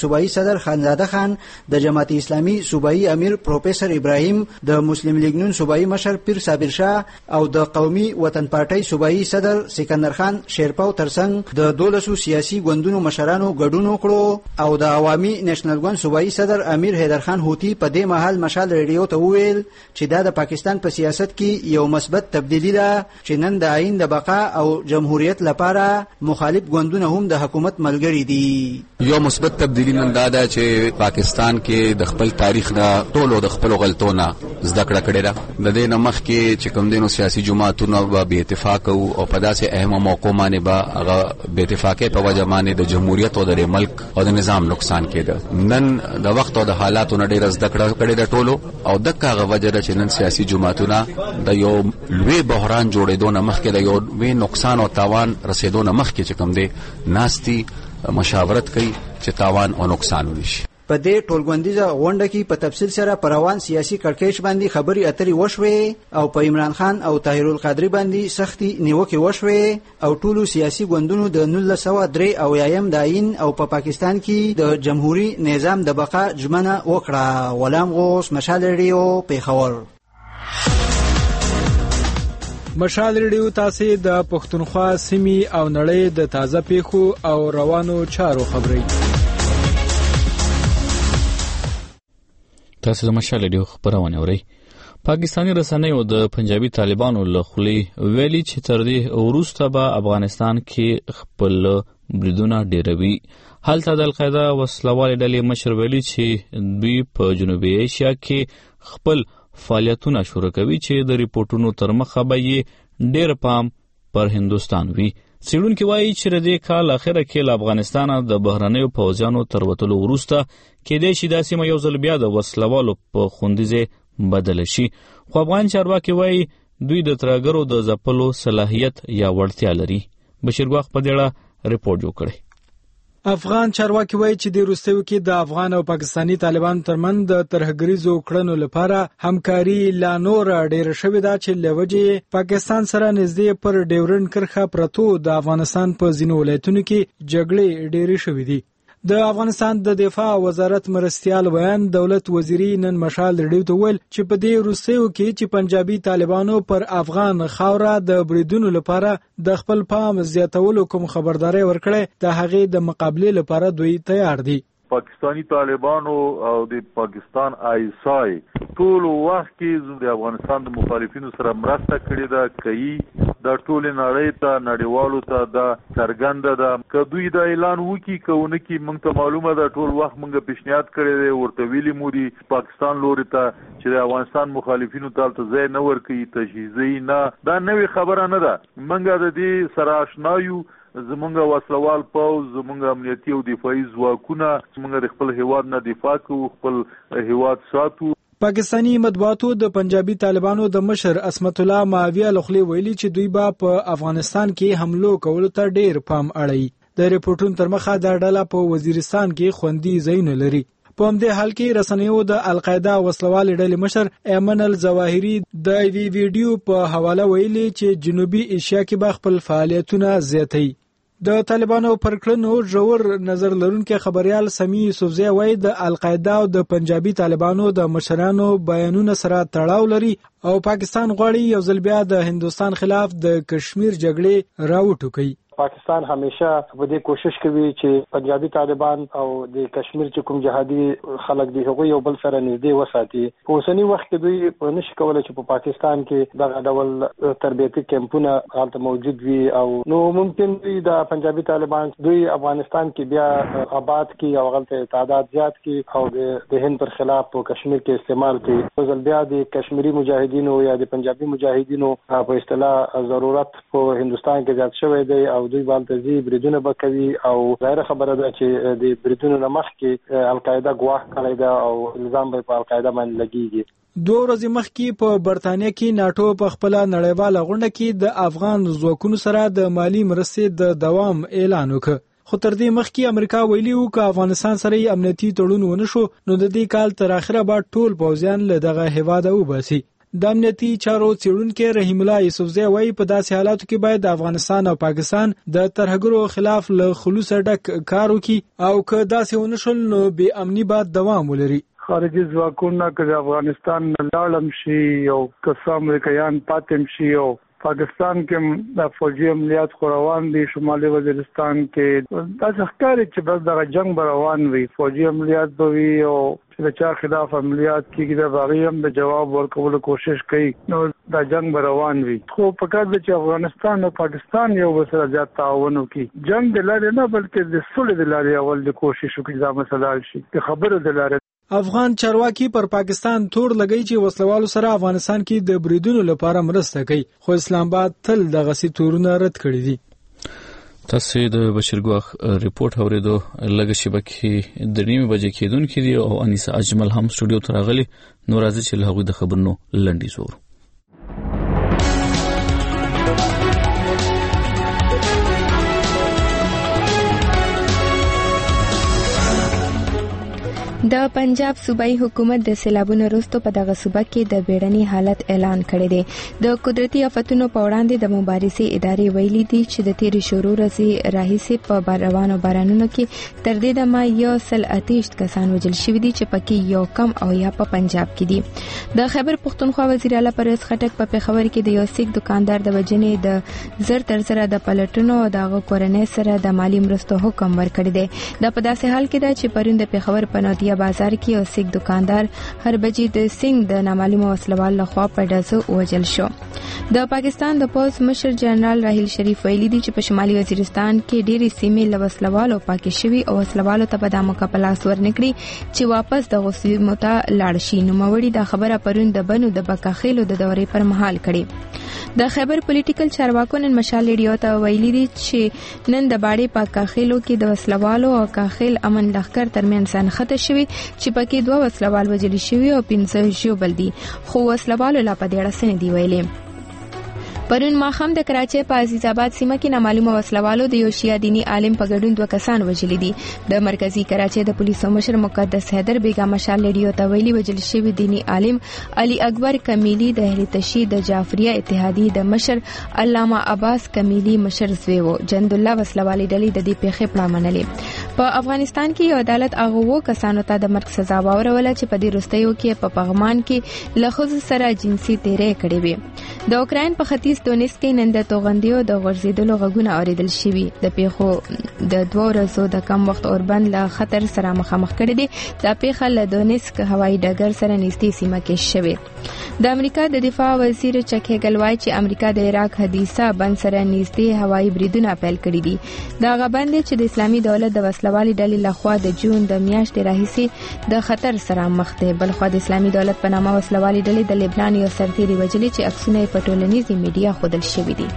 صوبایي صدر خانزاده خان، د جماعت اسلامي صوبایي امیر پروفیسور ابراهیم، د مسلم لیگ نون صوبایي مشر پیر صابر شاه او د قومي وطن پارټۍ صوبایي صدر سکندر خان شیرپاو ترڅنګ د دولسو سیاسي ګوندونو مشرانو ګډون وکړو او د عوامي نېشنل ګوند صوبایي صدر امیر حیدر خان هوتی په دې مهال مشال ریډیو ته وویل چې دا د پاکستان په سیاست کې یو مثبت تبدیلی ده چې نن د آئین د بقا او جمهوریت لپاره مخالف ګوندونه هم د حکومت ملګری دي. یو مثبت تبدیلی نن دا ده چې پاکستان کې د خپل تاریخ نه ټولو د خپل غلطونه زده کړه کړې ده. د دې نه مخکې چې کوم دینو سیاسي جماعتونه به بې اتفاق او په داسې اهمه موقعو باندې به هغه بې اتفاقۍ په وجه باندې د جمهوریت او د ملک او د نظام نقصان کېده. نن د وخت او د حالاتو نه ډېره زده کړه کړې ده ټولو او دغه هغه وجه ده چې نن سیاسي جماعتونه د یو لوی بحران جوړېدو نه مخکې د یو لوی نقصان او تاوان رسېدو نه مخکې چې کوم دی ناستي مشاورت کوي چې تاوان او نقصان ونشي. په دې ټولګوندیزه غونډه کې په تفصیل سره پر روان سیاسي کړکېچ باندې خبرې اترې وشوې او په عمران خان او طاهر القادری باندې سختي نیوکې وشوې او ټولو سیاسي ګوندونو د نولس سوه درې اویایم د آئین او په پا پاکستان کې د جمهوریت نظام د بقا ژمنه وکړه. غلام غوث، مشال ریډیو، پیښور. مشال ریډیو تاسو د پښتونخوا سیمې او نړۍ د تازه پیښو او روانو چارو خبري. تاسو د مشال ریډیو خبرونه اورئ. پاکستانی رسنیو د پنجابي طالبانو له خولي ویلي چې تر دې وروسته به افغانستان کې خپل بریدونه ډیروي. هلته د القاعده وسلوال ډلې مشر ویلي چې دوی په جنوبي ایشیا کې خپل فعالیتونه شروع کوي چې د ریپورتونو تر مخه به یې ډېر پام پر هندوستان وي. څېړونکي وایي چې د دې کال اخره کې له افغانستانه د بهرنیو پوځیانو تر وتلو وروسته کېدای شي دا سیمه یو ځل بیا د وسلوالو په خوندیځۍ بدله شي. خو افغان چارواکي وایي دوی د ترهګرو د ځپلو صلاحیت یا وړتیا لري. بشیر ګواخ په دې اړه ریپورت جوړ کړی. افغان چارواکي وایي چې د وروستیو کې د افغان او پاکستانی طالبانو ترمنځ د ترهګریزو کړنو لپاره همکاري لا نور ډېره شوې ده چې له وجې پاکستان سره نږدې پر ډیورنډ کرښه پرتو د افغانستان په ځینو ولایتونو کې جګړې ډېرې شوې دي. د افغانستان د دفاع وزارت مرستیال بیان دولت وزیری نن مشال ریډیو ته ویل چې په دې وروستیو کې چې پنجابي طالبانو پر افغان خاوره د بریدونو لپاره د خپل پام زیاتولو کوم خبرداري ورکړې د هغې د مقابله لپاره دوی تیار دي. پاکستانی طالبانو او د پاکستان آیسای ټول وخت کې د افغانستان د مخالفینو سره مرسته کړې ده. کوي د ټول نړۍ ته نړیوالو ته د څرګنده ده که دوی د اعلان وکي کوونه کې موږ ته معلومه ده ټول وخت موږ پیشنهاد کړی دی ورته ویلي مو دي پاکستان لوري ته چې د افغانستان مخالفینو ته ته ځای نه ورکوي تجهیزي نه. دا نوې خبره نه ده. موږ د دې سره آشنا یو. زمونږ وسلوال پوځ زمونږ امنیتي او دفاعي ځواکونه زمونږ د خپل هیواد نه دفاع کوو خپل هیواد ساتو. پاکستانی مطبوعاتو د پنجابي طالبانو د مشر اسمت الله ماویه لخوا ویلي چې دوی به په افغانستان کې حملو کولو ته ډیر پام اړوي. د ریپورتونو تر مخه د ډله په وزیرستان کې خوندي ځایونه لري. په همدې حال کې رسنیو د القاعده وسلوال ډلې مشر ایمن الظواهري د وی ویډیو په حواله ویلي چې جنوبي ایشیا کې به خپل فعالیتونه زیاتوي. د طالبانو پر کړنو ژور نظر لرونکي خبريال سمي یوسفزی وایي د القاعده او د پنجابي طالبانو د مشرانو بیانونه سره تړاو لري او پاکستان غواړي یو ځل بیا د هندستان خلاف د کشمیر جګړې راوټوکي. پاکستان همیشه په دې کوشش کوي چې پنجابي طالبان او د کشمیر چې کوم جهادي خلک دي هغه یو بل سره نږدې وساتي. په اوسنی وخت کې دوی په نشي کولای چې په پاکستان کې دغه ډول تربیتي کمپونه هلته موجود وي او نو ممکن دوی د پنجابي طالبان دوی افغانستان کې بیا آباد کې او غلطه تعداد زیات کې او د هند پر خلاف په کشمیر کې استعمال کوي. ځل بیا د کشمیری مجاهدینو یا د پنجابي مجاهدینو په اصطلاح ضرورت په هندستان کې زیات شوی دی او دوی بالتزي بریدونه بکوي او ظاهر خبره ده چې د بریدونو نمخ کې القاعده گواه کړی دا او الزام به په القاعده باندې لګیږي. دوه ورځې مخکې په برتانیا کې ناتو په خپل نړیواله غونډه کې د افغان ځواکونو سره د مالی مرستې د دوام اعلان وکړ. خو تر دې مخکې امریکا ویلي وو چې افغانستان سره امنیتي تړون ونه شو نو د دې کال تر اخره به ټول پوځیان له دغه هیواده وباسي. د امنیتي چارو څېړونکي رحیم الله یوسفزی وایي په داسې حالاتو کې باید د افغانستان او پاکستان د ترهګرو خلاف له خلوص ډک کار وکړي او که داسې ونه شول نو بې امني به دوام ولري. خارجي ځواکونه که د افغانستان نه لاړم شي او که امریکایان پاتې شي او پاکستان کې د فوجي عملیات خو روان دي، شمالي وزیرستان کې داسې ښکاري چې بس دغه جنگ به روان وي، فوجي عملیات به وي او چې د چا خلاف عملیات کېږي د هغې هم د جواب ورکولو کوشش کوي، نو دا جنگ به روان وي. خو پکار ده چې افغانستان او پاکستان یو بل سره زیات تعاون وکړي، جنگ د لارې نه بلکې د صلح د لارې اول د کوشش وکړي دا مسله حل شي، د خبرو د لارې. افغان چارواکي پر پاکستان تور لګی چې وسلوالو سره افغانستان کې د بریدونو لپاره مرسته کوي، خو اسلام آباد تل د غسی تورونه رد کړی دي. تاسو د بشیر ګواخ ریپورت اوریدو، لږ شبکې د نیمه بجې کېدونکې دي او انیسه اجمل هم سټوډیو ته راغلي، نو راځي چې له هغوی د خبرونو لنډیز وورو. د پنجاب صوبایي حکومت د سیلابونو وروسته په دغه صوبه کې د بیړني حالت اعلان کړی دی. د قدرتي آفتونو په وړاندې د مبارزې ادارې ویلي دي چې د تیرې شروع ورځې راهیسې په روانو بارانونو کې تر دې دمه یو سل اتهشت کسان وژل شوي دي چې پکې یو کم او یا په پنجاب کې دي. د خیبر پښتونخوا وزیر اعلی پرویز خټک په پېښور کې د یو سیک دکاندار د وژنې د زر تر زره د پلټونو او دغه کورنۍ سره د مالی مرستو حکم ورکړی دی. دا په داسې حال کې ده چې پرون د پېښور په نودیه بازار کې یو سیک دکاندار هربجی د سنگ د نامعلومه وسلوال لخوا په ډزو وژل شو. د پاکستان د پوز مشر جنرال راحیل شریف ویلي دی چې په شمالي وزیرستان کې ډېری سیمې له وسلوالو پاکې شوي او وسلوالو ته به دا موقع په لاس ورنکړي چې واپس دغو سیمو ته لاړ شي. نوموړي دا خبره پرون د بنو د بکاخیلو د دورې پر مهال کړې. د خیبر پولیټیکل چارواکو نن مشال ریډیو ته ویلي دي چې نن د باړې په کاخیلو کې د وسلوالو او کاخیل امن لښکر ترمنځ سنخته شوي چې پکې دوه وسلوال وژل شوي او پنځه ژوبل دي، خو وسلوالو لا په دې اړه څه نه دي ویلي. پرون ماښام د کراچۍ په عزیز آباد سیمه کې نامعلومه وسلوالو د یو شیعه دیني عالم په ګډون دوه کسان وژلي دي. د مرکزی کراچۍ د پولیسو مشر مقدس حیدر بیګا مشال ریډیو ته ویلي وژل شوي دیني عالم علي اکبر کمیلی د اهل تشیع د جعفریه اتحادیې د مشر علامه عباس کمیلی مشر زوی و. جند الله وسلوالي ډلې د دې پیښې پړه منلې. په افغانستان کې یو عدالت هغه وو کسانو ته د مرګ سزا واوروله چې په دې وروستیو کې په پغمان کې له ښځو سره جنسي تېری کړې وې. د اوکراین په ختیځ دونیس کې نن د توغندیو د غورځېدلو غږونه اورېدل شوي. د پیښو د دوه ورځو د کم وخت اوربند له خطر سره مخامخ کړی دی. دا پیښه له دونیسک هوایي ډګر سره نږدې سیمه کې شوې. د امریکا د دفاع وزیر چک هیګل وایي چې امریکا د عراق حدیثه بند سره نږدې هوایي بریدونه پیل کړي دي. دا هغه بند دی چې د اسلامي دولت د وسلوالي ډلې لخوا د جون د میاشتې راهیسې د خطر سره مخ دی. بلخوا د اسلامي دولت په نامه وسلوالي ډلې د لبنان یو سرتیري وژلي چې عکسونه یې په ټولنیزې میډیا ښودل شوي دي.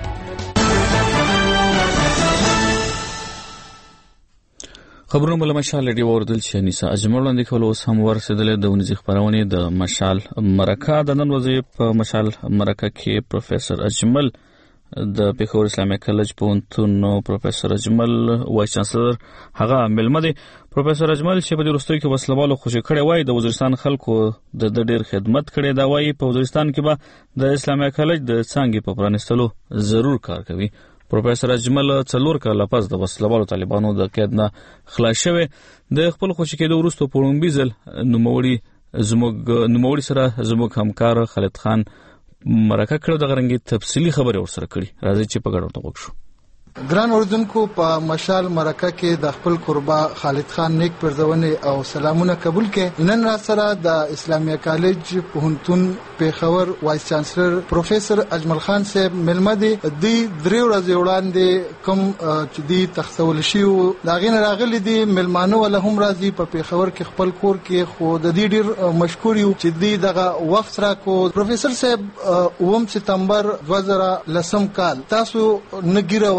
خبرونه بل مشال ریډیو اوردل چې انیسه اجمل وړاندې کول اوس هم ورسېدلې د ونځي خبرونه د مشال مرکه د نن ورځې په مشال مرکه کې پروفیسور اجمل د پیښور اسلامي کالج پوهنتون پروفیسور اجمل وایس چانسلر هغه ملمه دی. پروفیسور اجمل چې په دې وروستیو کې وسلوالو خوشي کړی وای د وزیرستان خلکو د ډېر خدمت کړي دا وای په وزیرستان کې به د اسلامي کالج د څنګه په پرانستلو ضرور کار کوي. پروفیسور اجمل څلور کاله پس د وسلوالو طالبانو د قید نه خلاص شوی. د خپل خوشي کېدو وروسته په لومړي ځل نوموړي زموږ نوموړي سره زموږ همکار خالد خان مرکه کړو د غرنګي تفصیلی خبره ورسره کړي. راځي چې په ګډه وګورو. ګران اوردونکو په مشال مرکه کې د خپل قربا خالد خان نیک پرځونې او سلامونه قبول کړي. نن را سره د اسلامي کالج پوهنتون پیښور وایس چانسلر پروفیسور اجمل خان صاحب ملمه دي. د درې ورځې وړاندې کوم چې دی تخصول شي دا غین راغلي دي ملمانو ولا هم راځي په پیښور کې خپل کور کې خو د دې ډیر مشکور یو چې دی دغه وخت را کو. پروفیسور صاحب اوم سپتمبر دوه زره لسم کال تاسو نګیروا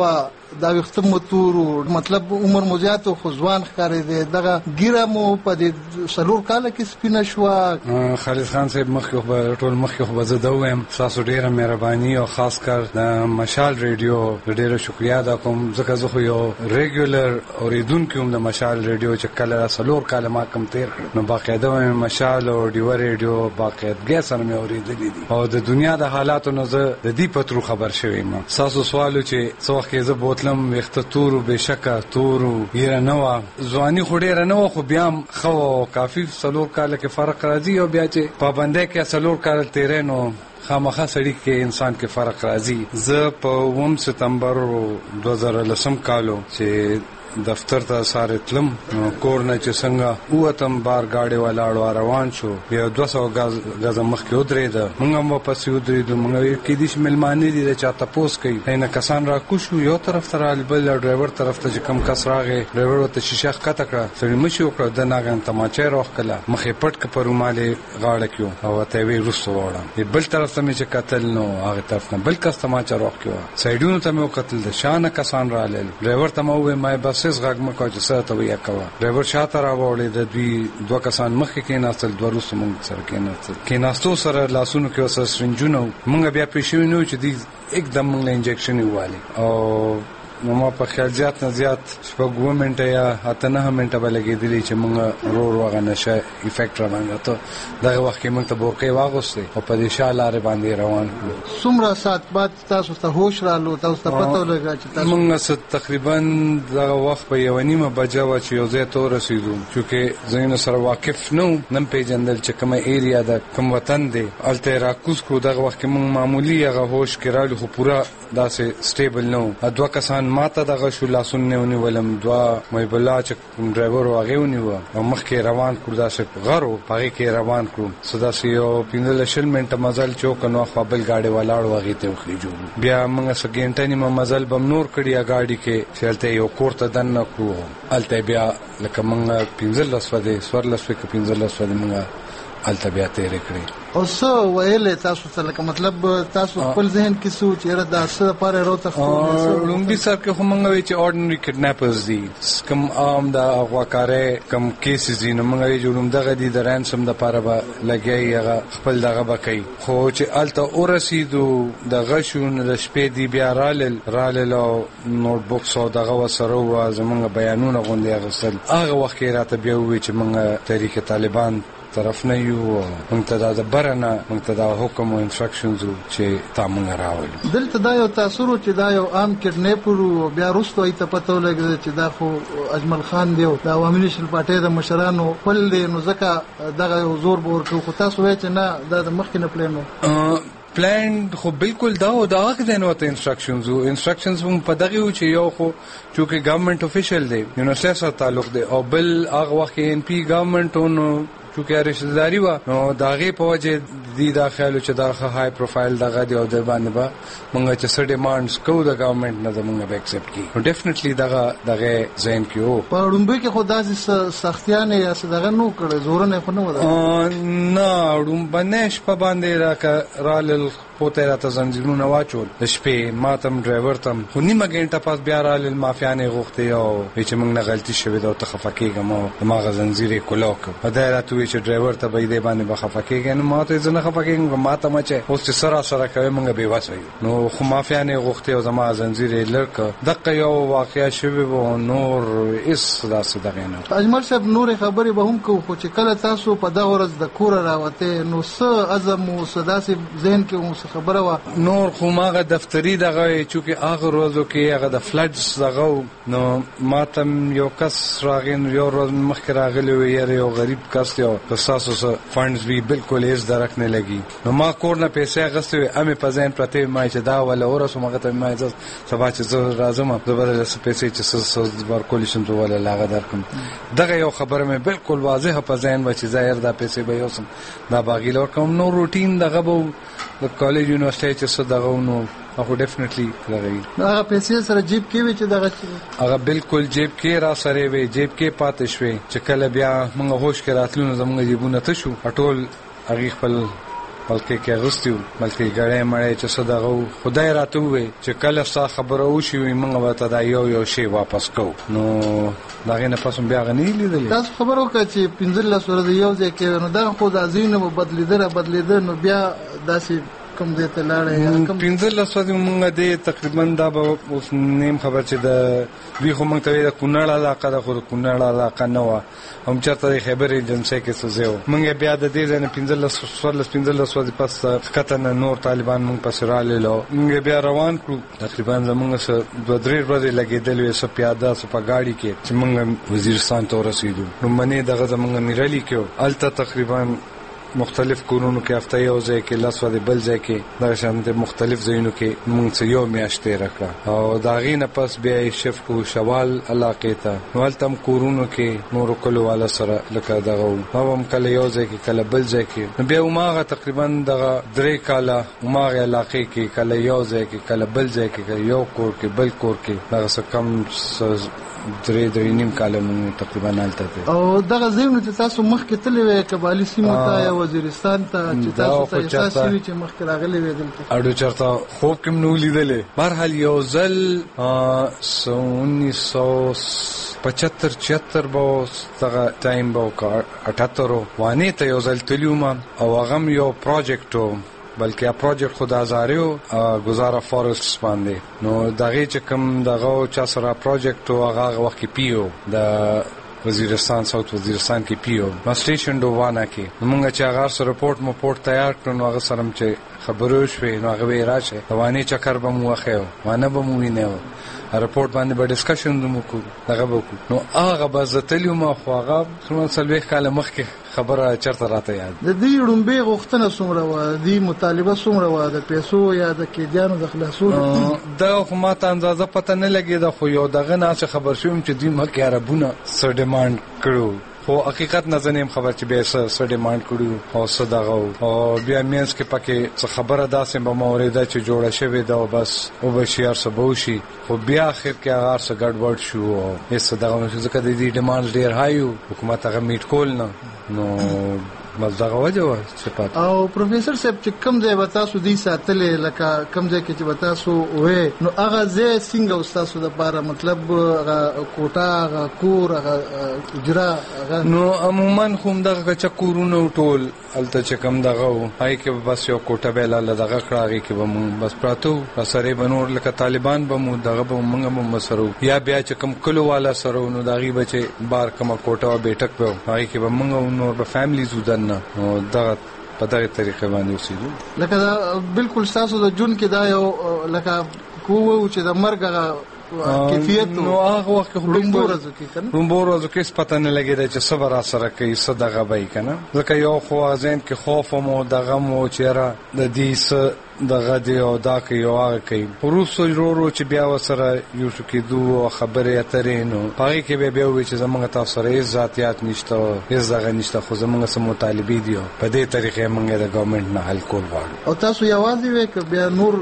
دا وخت متور مطلب عمر مو زیات خو ځوان ښکارې دی دغه ګیره مو په دې سلور کال کې سپینه شو. خالد خان صاحب مخکې خو ټول مخکې خو زه دا وایم تاسو ډیره مهرباني او خاص کر د مشال ریډیو ډیره شکریا ادا کوم ځکه زه خو یو ریګولر اوریدونکو هم د مشال ریډیو چې کله سلور کال ما کم تیر نو باقاعده وایم مشال او ډیو ریډیو باقاعده سره مې اوریدلې دي او د دنیا د حالاتو نو زه د دې پترو خبر شوم. تاسو سوالو چې څو وخت زه بوتلم وخت تور بشکا تور یره نو ځواني خو ډیره نو خو بیا خو کافي سلور کال کې فرق راځي او بیا چې پابندۍ کې سلور کال تیرې نو خامخا سړی کې انسان کې فرق راځي. زه په اووم سپتمبر دوه زره لسم کالو چې دفتر ته ساره تلم کور نه چې څنګه اوتم بار گاډي ولاړ روان شو بیا دوه سوه غاز غاز مخ کې ودرېد موږ هم واپس ودرېد موږ کې دې ملمانې دي چې تاسو کوي نه کسان را کوشو یو طرف تر بل ډرایور طرف ته کم کس راغی ډرایور ته شیشه ښکته کړه سړی مشي وکړه د ناګان تماچې روخ کړه مخې پټ ک پروماله غاړه کېو او ته وی رسو وړه بل طرف ته چې قتل نو هغه طرف نه بل کس تماچې روخ کېو سایډونو ته مې قتل د شان کسان را لاله ډرایور ته مو وې مې بس سیس غږ مکو چې ساته ویا کوا ډرایور شاته راوړل د دوی دوه کسان مخ کې ناستل دوه روس مونږ سره کې ناستل کې ناستو سره لاسونو کې وسه سرنجونو مونږ بیا پېښوي نو چې دی एकदम مونږ انجکشن والی او نو ما په خیال زیات نه زیات شپږ منټه یا اته نه منټه بلګېدلی چې مونږ رو روغه نشه افیکټ راغله ته دغه وخت کې مونږ ته بوقې واغوستې او په دې شاله باندې روان کړو. څومره سات بعد تاسو ته هوش رالو تاسو ته پته ولګا چې تاسو مونږ تقریبا دغه وخت په یو نیمه بجه و چې یو ځای ته ورسېدو چې زین سره واقف نو نن پیژندل چې کومه ایریا د کوم وطن دی الته راکوس کو دغه وخت کې مونږ معمولی هغه هوش کړل خو پورا داسې سټیبل نو دوه کسان ماته دغه شو لاسونه ونیولم دوا مې بلا چې ډرایور واغې ونیو او مخکې روان کړو داسې غرو پاره کې روان کړو صدا سي یو پینځل شل منټه مزل چوک نو خپل گاډي ولاړ واغې ته خېجو بیا موږ سګینټه نیمه مزل بم نور کړی گاډي کې چلته یو کوړه دن کړو الته بیا لکه موږ پینځل لسوده سور لسوي کې پینځل لسوده موږ الته بیا تیرې کړې او څه ویل تاسو ته لکه مطلب تاسو خپل ذهن کې سوچ یره دا څه لپاره راوته خو لومبي سر کې هم موږ چې اورډینری کډناپرز دي کم عام دا غواکاره کم کیسز دي نو موږ جوړوم دغه دي د رانسم د لپاره به لګي هغه خپل دغه بکای خو چې الته اورسیدو د غشون د شپې دی بیا رال رال او نوٹ بوکس او دغه وسره و زمونږ بیانونه غونډه غسل هغه وخت کې راته بیا وی چې موږ تحریک طالبان طرف نه یو منتدا د برنه منتدا حکم او انسترکشنز چې تامن راوړل دلته دا یو تاثیر چې دا یو عام کډنیپر بیا وروسته ای ته پته ولګی چې دا خو اجمل خان دی دا عوامي نشل پټه د مشرانو خپل دی نو ځکه دغه زور بور خو تاسو وای چې نه دا د مخکنه پلانو پلان خو بالکل دا او دا غږ دنه وته انسترکشنز او انسترکشنز هم په دغه و چې یو خو چې ګورنمنت افیشل دی یونیورسيټي سره تعلق دی او بل هغه وخت ان پی ګورنمنتونو چونکه رشتہ داری و نو داغه په وجه دي داخلو چې دا های پروفایل دغه دی او د باندې با مونږ چې سړي ډیمانډز کوو د ګورنمنت نه زمونږ به ایکسپټ کی نو ډیفینټلی دغه دغه زین کیو په وړاندې کې خدای سي سختیانه یا دغه نو کړه زور نه خو نه ودا نه وړاندې نش په باندې راک رال پوته راته زنجیرونه واچول د شپې ماتم ډرایور تم خو نیمه غنټه پاس بیا رال مافیانه غوښته او چې موږ نه غلطي شوې دا تخفکیږم او ما غزنجیرې کولوک په دایره چې ډرایور ته به دې باندې بخفکیږي نو ماته ځنه خفکیږي ماته مچه اوس چې سره سره کوي موږ به واسه نو خو مافیانه غوښته او زما زنجیرې لړک دغه یو واقعیا شوی و نور اس داسې دغه نه اجمل صاحب نور خبرې به هم کو خو چې کله تاسو په دغه ورځ د کور راوته نو څه عزم او صداسي ذهن کې مو خبره و نور خو ماغه دفتری دغه چې هغه ورځو کې هغه د فلډز دغه نو ماتم یو کس راغین یو ورځ مخکې راغلی و یو غریب کس یو تاسو سره فاندز وی بالکل هیڅ درک نه لګي نو ما کور نه پیسې غستې امه پزین پرته ما چې دا ولا اورسو مغه ته ما چې سبا چې راځم په بدل پیسې چې سس ورکول شم ته ولا لاغه درکم دغه یو خبره مې بالکل واضحه پزین و چې ظاهر دا پیسې به یوسم دا باغی لور کوم نو روټین دغه بو د کالج یونیورسيټي چې څه دغه نو هغه ډیفینټلی لګي هغه پیسې سره جیب کې وي چې دغه هغه بالکل جیب کې را سره وي جیب کې پاتې شوي چې کله بیا موږ هوش کې راتلو زموږ جیبونه ته شو ټول هغه خپل بلکې کې غستیو بلکې غړې مړې چې صدغه خدای راته وې چې کله ستا خبره وشي موږ به ته دا یو یو شی واپس کوو نو داغه نه پسوم بیا غنی لیدلې تاسو خبرو کې چې پنځلس ورځې یو ځای کې نو دا خو د ازینه بدلیدره بدلیدره نو بیا داسې کوم دې ته لاړې کوم پنځلس ورځې موږ دې تقریبا دا به اوس نیم خبر چې د وی خو موږ ته د کونړ علاقه د خو کونړ علاقه نه و هم چرته خبر ایجنسی کې څه زو موږ بیا د دې ځنه پنځلس ورځې پنځلس ورځې پس کتن نور طالبان موږ پس را لیلو موږ بیا روان کړو تقریبا زموږ سره دوه درې ورځې لګېدل وې سپ پیاده سپ غاډي کې چې موږ وزیرستان ته ورسېدو نو منې دغه زموږ میرالي کې الته تقریبا مختلف کورونو کې هفته یو ځای کې لاس ودی بل ځای کې دا شانت مختلف ځایونو کې موږ څه یو میاشتې راکړه او دا غینه پس بیا شفت کو شوال علاقې ته نو تم کورونو کې نور کلو والا سره لکه دغه او هم کله یو ځای کې کله بل ځای کې بیا ماغه تقریبا دغه درې کاله ماغه علاقې کې کله یو ځای کې کله بل ځای کې یو کور کې بل کور کې دغه څه کم درې درې نیم کاله مونږ تقریبا نالته او دغه زموږ چې تاسو مخ کې تللی وې قبالي سیمه ته یا وزیرستان ته چې تاسو ته احساس وی چې مخ کې راغلي وې دلته اډو چرته خوب کې نو لیدلې بهرحال یو ځل उन्नीस सौ पचहत्तर छिहत्तर بو دغه ټایم بو کا अठहत्तर وانه ته یو ځل تلوم او هغه یو پروجیکټ بلکې ا پروجیکټ خود ازاریو گزاره فارسټ باندې نو دغه چې کوم دغه چا سره پروجیکټ او هغه وخت کې پیو د وزیرستان ساوث وزیرستان کې پیو ما سټیشن دوانه کې موږ چې هغه سره رپورټ مو پورت تیار کړو نو هغه سره چې خبرو شوې نو هغه راشه رواني چکر به مو واخیو وانه به مو ویناو رپورټ باندې به ډسکشن مو کو دغه وکړو نو هغه به زتلیو ما خو هغه څومره سلوي کاله مخکې خبره چرته راته یاد د دې لومبه غوښتنه څومره و دي مطالبه څومره و د پیسو یا د کېدانو د خلاصولو دا خو ما ته اندازه پته نه لګي دا خو یو دغه نه خبر شوم چې دوی مکه عربونه سر ډیماند کړو خو حقیقت نه زنیم خبر چې به سر ډیماند کړو او صدغه او بیا مینس کې پکې څه خبره داسې به موريده چې جوړه شوی دا بس او بشیر سبوشي خو بیا اخر کې هغه څه ګډوډ شو او هیڅ صدغه نشو ځکه د دې ډیماند ډیر هایو حکومت هغه میټ کول نه نو مزدغه وجه و صفات او پروفیسور صاحب چې کوم ځای به تاسو دې ساتلې لکه کوم ځای کې چې به تاسو وې نو هغه ځای څنګه تاسو د لپاره مطلب هغه کوټه هغه کور هغه اجرا نو عموما کوم دغه چکورونو ټول الته چې کوم دغه هاي کې بس یو کوټه به لاله دغه کړاږي کې به مون بس پراتو سره بنور لکه طالبان به مو دغه به مونږ هم مسرو یا بیا چې کوم کلو والا سره نو دغه بچي بار کومه کوټه او بیٹک به هاي کې به مونږ نور به فیملیز ودن نو دغه په دغه طریقه باندې اوسېدو لکه بالکل تاسو د جون کې دا یو لکه کوو چې د مرګ کیفیت نو هغه وخت رومبورزو کې کنه رومبورزو کې پته نه لګیدا چې صبر سره کوي صدقه وای کنه ځکه یو خو ځین کې خوف مو دغه مو چیرې د دې دغه دی او دا کې یو هغه کوي روسو ورو چې بیا وسره یو شو کې دوه خبرې اترې نو پای کې به بیا وی چې زمونږ تاسو سره ذاتيات نشته هیڅ ځای نشته خو زمونږ سم مطالبه دي په دې طریقې موږ د ګورنمنت نه حل کول غواړو او تاسو یوازې وې ک بیا نور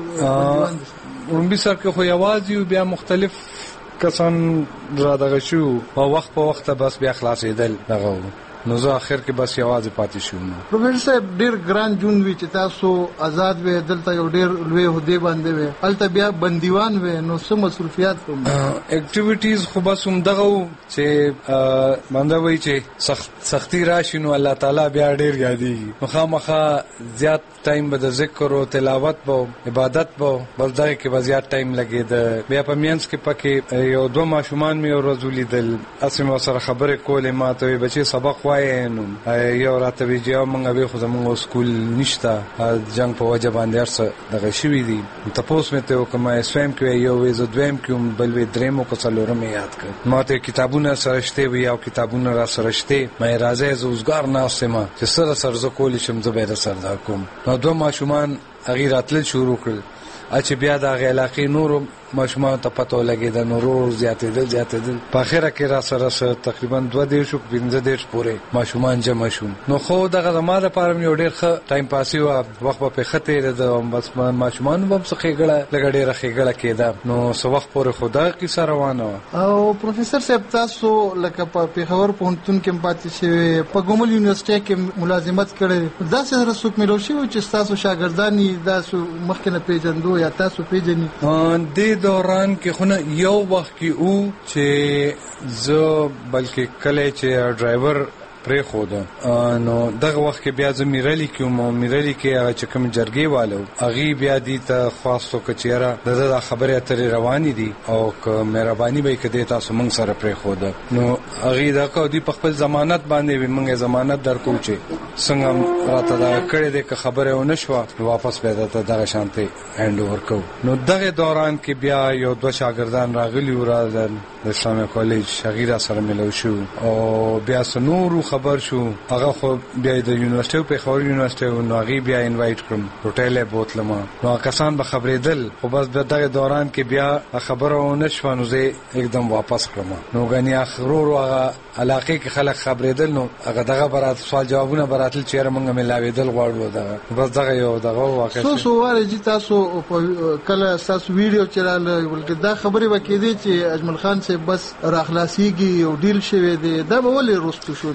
ورمبي سر کې خو یوازې بیا مختلف کسان را دغه شو او وخت په وخت بس بیا خلاصېدل دغه نو زه اخر کې بس یوازې پاتې شوم پروفیسور صاحب ډیر ګران جون وی چې تاسو آزاد وې دلته یو ډیر لوی هدي باندې وې البته بیا بندیوان وې نو سم مسؤلیت کوم اکټیویټیز خو بس هم دغه چې باندې وای چې سخت سختی راشي نو الله تعالی بیا ډیر یادي مخامخه زیات ټایم به د ذکر او تلاوت بو عبادت بو بس دغه کې زیات ټایم لګید بیا په مینس کې پکې یو دوه ماشومان مې ورزولې دل اسمه سره خبرې کولې ما ته بچي سبق وایو یو راته ویجه مونږ به خو زموږ سکول نشته جنگ په وجه باندې ارسه دغه شوی دي تاسو مې ته کوم اسویم کې یو ویز دویم کوم بل وی درېمو کو څلورم یاد کړ ما ته کتابونه سرهشته وی او کتابونه را سرهشته مې راځي زوزګار ناسمه چې سره سرزه کولې شم زبېر سردا کوم نو دوه ماشومان غیراتل شروع کړل چې بیا د علاقې نور ماشومان ته پته لګیدا نو ورو زیاتېدل زیاتېدل په اخره کې را سره سره تقریبا دوه دیرش او پنځه دیرش پورې ماشومان جمع شو. نو خو دغه زما لپاره یو ډېر ښه ټایم پاسي و، وخت په خته د بس ماشومان هم څه خېګړه لګ ډېر خېګړه کېده. نو څو وخت پورې خدا قصه روانه او پروفیسور صاحب تاسو لکه په پیښور پوهنتون کې پاتې شوی، په ګومل یونیورسيټي کې ملازمت کړی، دا څه رسوک ملو شي چې تاسو شاګردانی تاسو مخکنه پیژندو یا تاسو پیژنې؟ د دوران کې خو نه یو وخت کې او چې زه بلکې کله چې ډرایور پرې خود نو دغه وخت کې بیا زه میرلی کوم میرلی کې هغه چې کوم جرګې والو اغي بیا دي ته خاصو کچېره دغه خبره اترې روانې دي او که مهرباني به کړي تاسو موږ سره پرې خود نو اغي دا کو دی په خپل ضمانت باندې موږ ضمانت درکو چې څنګه راته دا کړې ده که خبره ونه شو واپس به ته دغه شانتي هاند اوور کو. نو دغه دوران کې بیا یو دوه شاګردان راغلي و را د اسلامي کالج شغیره سره ملو شو او بیا سنور خبر شو هغه خو بیا د یونیورسيټي په خور یونیورسيټي نو هغه بیا انوایټ کړم هوټل بوتلم نو کسان به خبرېدل خو بس دغه دوران کې بیا خبره ونه شو نو زه एकदम واپس کړم. نو غني اخرور هغه علاقه کې خلک خبرېدل نو هغه دغه برات سوال جوابونه براتل چیرې مونږه ملاوېدل غواړو دغه بس دغه یو دغه واقع سو سو ورجی تاسو کله تاسو ویډیو چلاله ولکه دا خبره وکړي چې اجمل خان سے بس راخلاصيږي او ډیل شوی دی دا به ولې روستو شو؟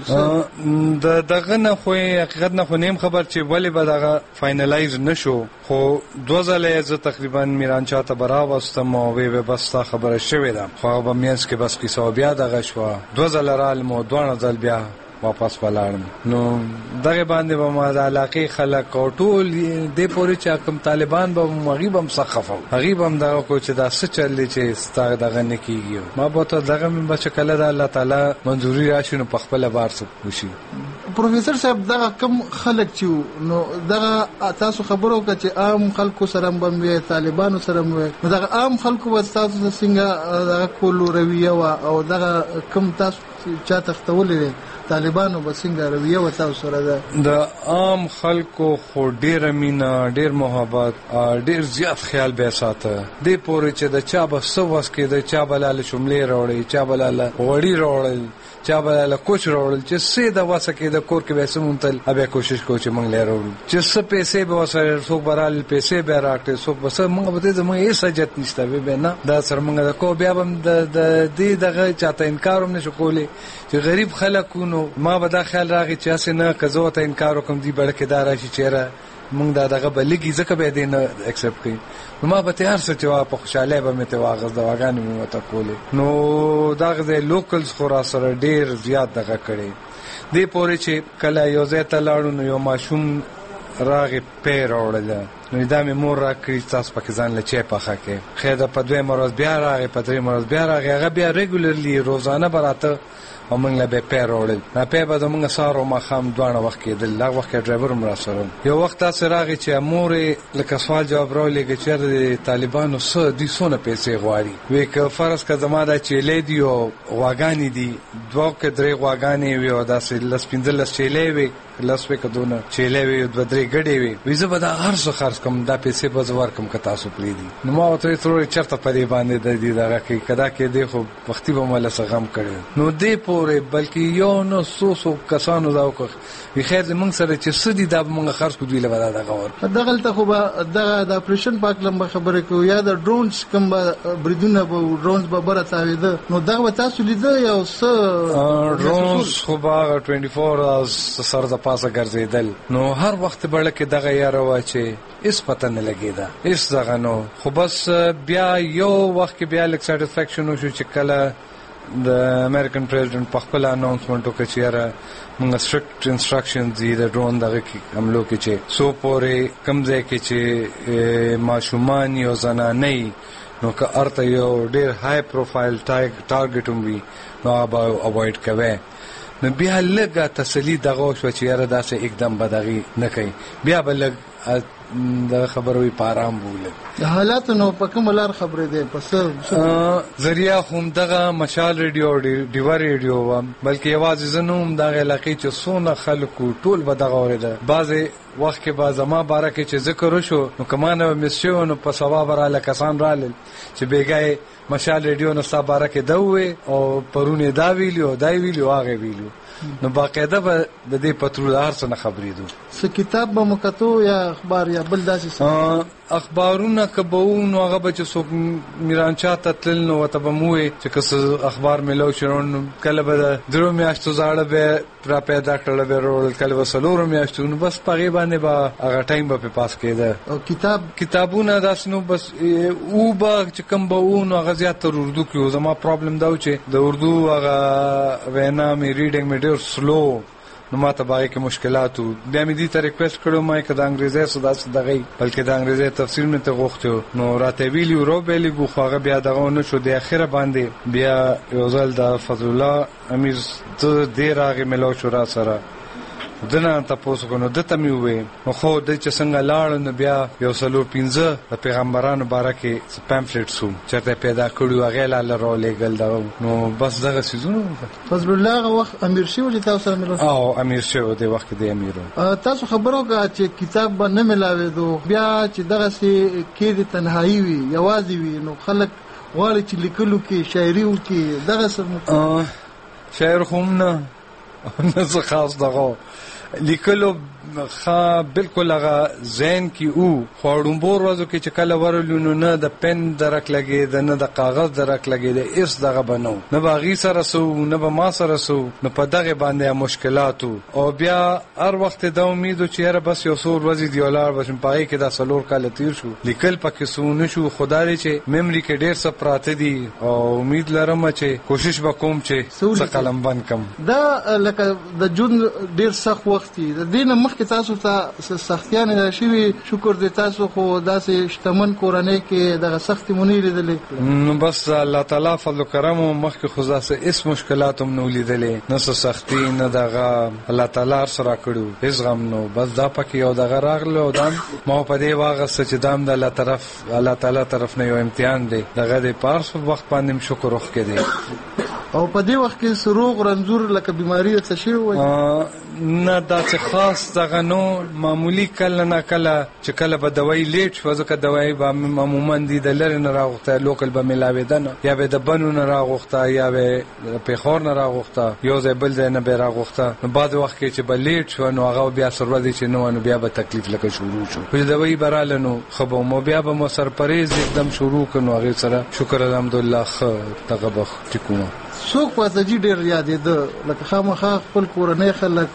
د دغه نه خو حقیقت نه خو نیم خبر چې ولې به دغه فاینلایز نشو خو دوه ځله زه تقریبا میران چاته برا واستم او وی بس تا خبره شوې ده خو به مینس کې بس قصه بیا دغه شو دوه ځله رال مو دوه ځل بیا واپس ولاړم. نو دغه باندې به ما د علاقې خلک او ټول د پورې چې کوم طالبان به مغیب هم سخفو غیب هم دغه کو چې دا څه چللی چې ستاره دغه نه کیږي ما به ته دغه من بچ کله د الله تعالی منځوري راشي نو په خپل بار څه وشي. پروفیسور صاحب دغه کم خلک چې نو دغه تاسو خبرو کړه چې عام خلکو سره هم طالبانو سره هم نو دغه عام خلکو تاسو څنګه دغه کولو رویه او دغه کم تاسو چا تختولې طالبانو بسنګ رویه و تاسو سره ده د عام خلکو خو ډیر مینا ډیر محبت ډیر زیات خیال به ساته د پورې چې د چا به سوس کې د چا بلاله شملې راوړي چا بلاله وړي راوړل چا بلاله کوچ راوړل چې سي د واسه کې د کور کې به سمونتل ابه کوشش کو چې مونږ لرو چې څه پیسې به وسره څوک برال پیسې به راټه څوک بس مونږ به دې زموږ هیڅ حاجت نشته به نه دا سر مونږ د کو بیا هم د دې دغه چاته انکار هم نشو کولی چې غریب خلکو نو ما به دا خیال راغی چې اسنه کزو ته انکار وکم دی بلکې شي چیرې مونږ دا دغه بلګي ځکه به دې نه اکسپټ کړي نو ما به تیار څه چې په خوشاله به مې ته واغز دا واغان مې وته کولې نو دغه د لوکلز خورا سره ډیر زیات دغه کړي دې پورې چې کله یو ځای ته لاړو نو یو ماشوم راغی پیر اورل نو دا مې مور را کړی تاسو پکې ځان لچې پخه کې خیر د پدوي مرز بیا راغی پدوي مرز بیا راغی هغه بیا ریګولرلی روزانه براته او موږ له به پیر اورل نه په به موږ سارو ما خام دوه وخت کې د لغ وخت کې ډرایور مر سره یو وخت تاسو راغی چې امور لکه سوال جواب راولې چې د طالبانو سره د سونه پیسې غواړي وی که فرض کا زماده چې لیدي او واغانی دي دوه کې درې واغانی وي او داسې لس پنځل چيلې وي لاس په کدونه چيلې وي د درې غړې وي وی زه به دا هر څه خرج کوم دا پیسې به زور کوم که تاسو پری دي نو ما ته تروري چرته پدې باندې د دې دغه کې کدا کې دی خو وختي به مله سغم کړي نو دې پورې بلکې یو نو سو سو کسانو دا وکړ وی خیر موږ سره چې سدي دا موږ خرج کو دی له ودا دغه ور دغه ته خو د اپریشن پاک لمبه خبره کو یا د ډرونز کوم بریدونه به ډرونز به بره تاویده نو دغه تاسو لیدل یو څه ډرونز خو باغ چوبیس اورز سره د پاسه ګرځیدل نو هر وخت بلکې دغه یاره وا چې اس پته نه لګیدا اس دغه نو خو بس بیا یو وخت کې بیا لک سټیسفیکشن شو چې کله د امریکن پریزیدنت په خپل اناونسمنت وکړ چې یاره موږ سټریکټ انسټرکشنز دي د ډرون دغه کې عملو کې چې سو پورې کم ځای کې چې ماشومان یو زنانه نو که ارته یو ډیر های پروفایل ټارګټ هم وي نو هغه اوایډ کوي نو بیا لږه تسلی دغه شو چې یاره داسې एकदम بدغي نه کوي بیا بل د خبروي پارام بوله د حالاتو نو په کوم لار خبرې ده پس ذریعہ هم دغه مشال ریډیو ډیوا ریډیو و بلکې یوازې زنوم دغه علاقې چې سونه خلکو ټول به دغه اوریده بعضې وخت کې به زما باره کې چې ذکر وشو نو کمانه مسیو نو په سبا براله کسان رالل چې بیګای مشال ریډیو نو ستا باره کې دا وې او پرونه دا ویلو دا ویلو هغه ویلو نو باقاعده به د دې پترول هر څه نه خبرېدو څه کتاب به مکتو یا اخبار یا بل داسې څه اخبارونه کبو نو هغه به چې څوک میرانچا ته تل نو ته به موې چې کس اخبار ملو شرون کله به درو میاشتو زاړه به را پیدا کړل به ورول کله به سلور میاشتو نو بس پغې باندې به هغه ټایم به پاس کېده او کتاب کتابونه داسنو بس او به چې کوم به و نو هغه زیات تر اردو کې زما پرابلم دا و چې د اردو هغه وینا می ریډینګ می ډیر سلو نو ماته باندې کې مشکلات و بیا مې دې ته ریکوست کړو ما چې د انګریزي صدا صدغې بلکې د انګریزي تفسیر مې ته غوښتو نو راته ویلی ورو بیلی غو خو بیا دغه نو شو د اخره باندې بیا یو ځل د فضل الله امیر ته ډیر هغه ملو شو را سره دنه تاسو کو نو دته مې وې نو خو د چې څنګه لاړ نو بیا یو سلو پنځه د پیغمبرانو باره کې پامفلیټ سو چې پیدا کړو هغه لاله رو لګل دا نو بس دغه سيزونو فضل الله وخت امیر شو چې تاسو سره ملو او امیر شو د وخت د امیرو تاسو خبرو کا چې کتاب به نه ملاوي دو بیا چې دغه سي کې د تنهایی وي یوازې وي نو خلک غواړي چې لیکلو کې شاعري وکړي دغه سره شاعر هم نه نه څه خاص دغه لیکلو خا بالکل هغه ذهن کې او خوړمبور ورځو کې چې کله ورلونو نه د پن درک لګي د نه د کاغذ درک لګي د اس دغه بنو نه باغی سره سو نه به ما سره سو نو په دغه باندې مشکلات او بیا هر وخت د امید چې هر بس یو څور ورځې دیولار بشم پای کې د سلور کال تیر شو لیکل پکې سونه شو خدای چې میموري کې ډیر څه پراته دي او امید لرم چې کوشش وکوم چې څه قلم بند کم دا لکه د جون ډیر سخت وخت دی د دینه مخ تاسو ته سختیان راشي شکر دې تاسو خو داسې شتمن کورنۍ کې دغه سخت مونږ لیدلې نو بس الله تعالی فضل کرم مخ کې خو ځاسه اس مشکلات هم نو لیدلې نو سختي نه دغه الله تعالی سره کړو هیڅ غم نو بس دا پکې یو دغه راغلو دام ما په دې واغه چې دام د الله طرف الله تعالی طرف نه یو امتحان دی دغه د پارس وخت باندې شکر وکړ دې او په دې وخت کې سروغ رنځور لکه بیماری څه شي وای نه دا څه خاص دغه نو معمولی کله نه کله چې کله به دوايي لیټ شو ځکه دوايي به عموما دي د لری نه راغوخته لوکل به ملاوي دنه یا به د بنو نه راغوخته یا به په خور نه راغوخته یو ځای بل ځای نه به راغوخته نو بعد وخت کې چې به لیټ شو نو هغه بیا سره دي چې نو نو بیا به تکلیف لکه شروع شو په دوايي براله نو خو به مو بیا به مو سرپریز एकदम شروع کړو هغه سره شکر الحمدلله خ دغه بخ ټکو څوک پاتې جی ډیر یادې ده لکه خامخا خپل کورنۍ خلک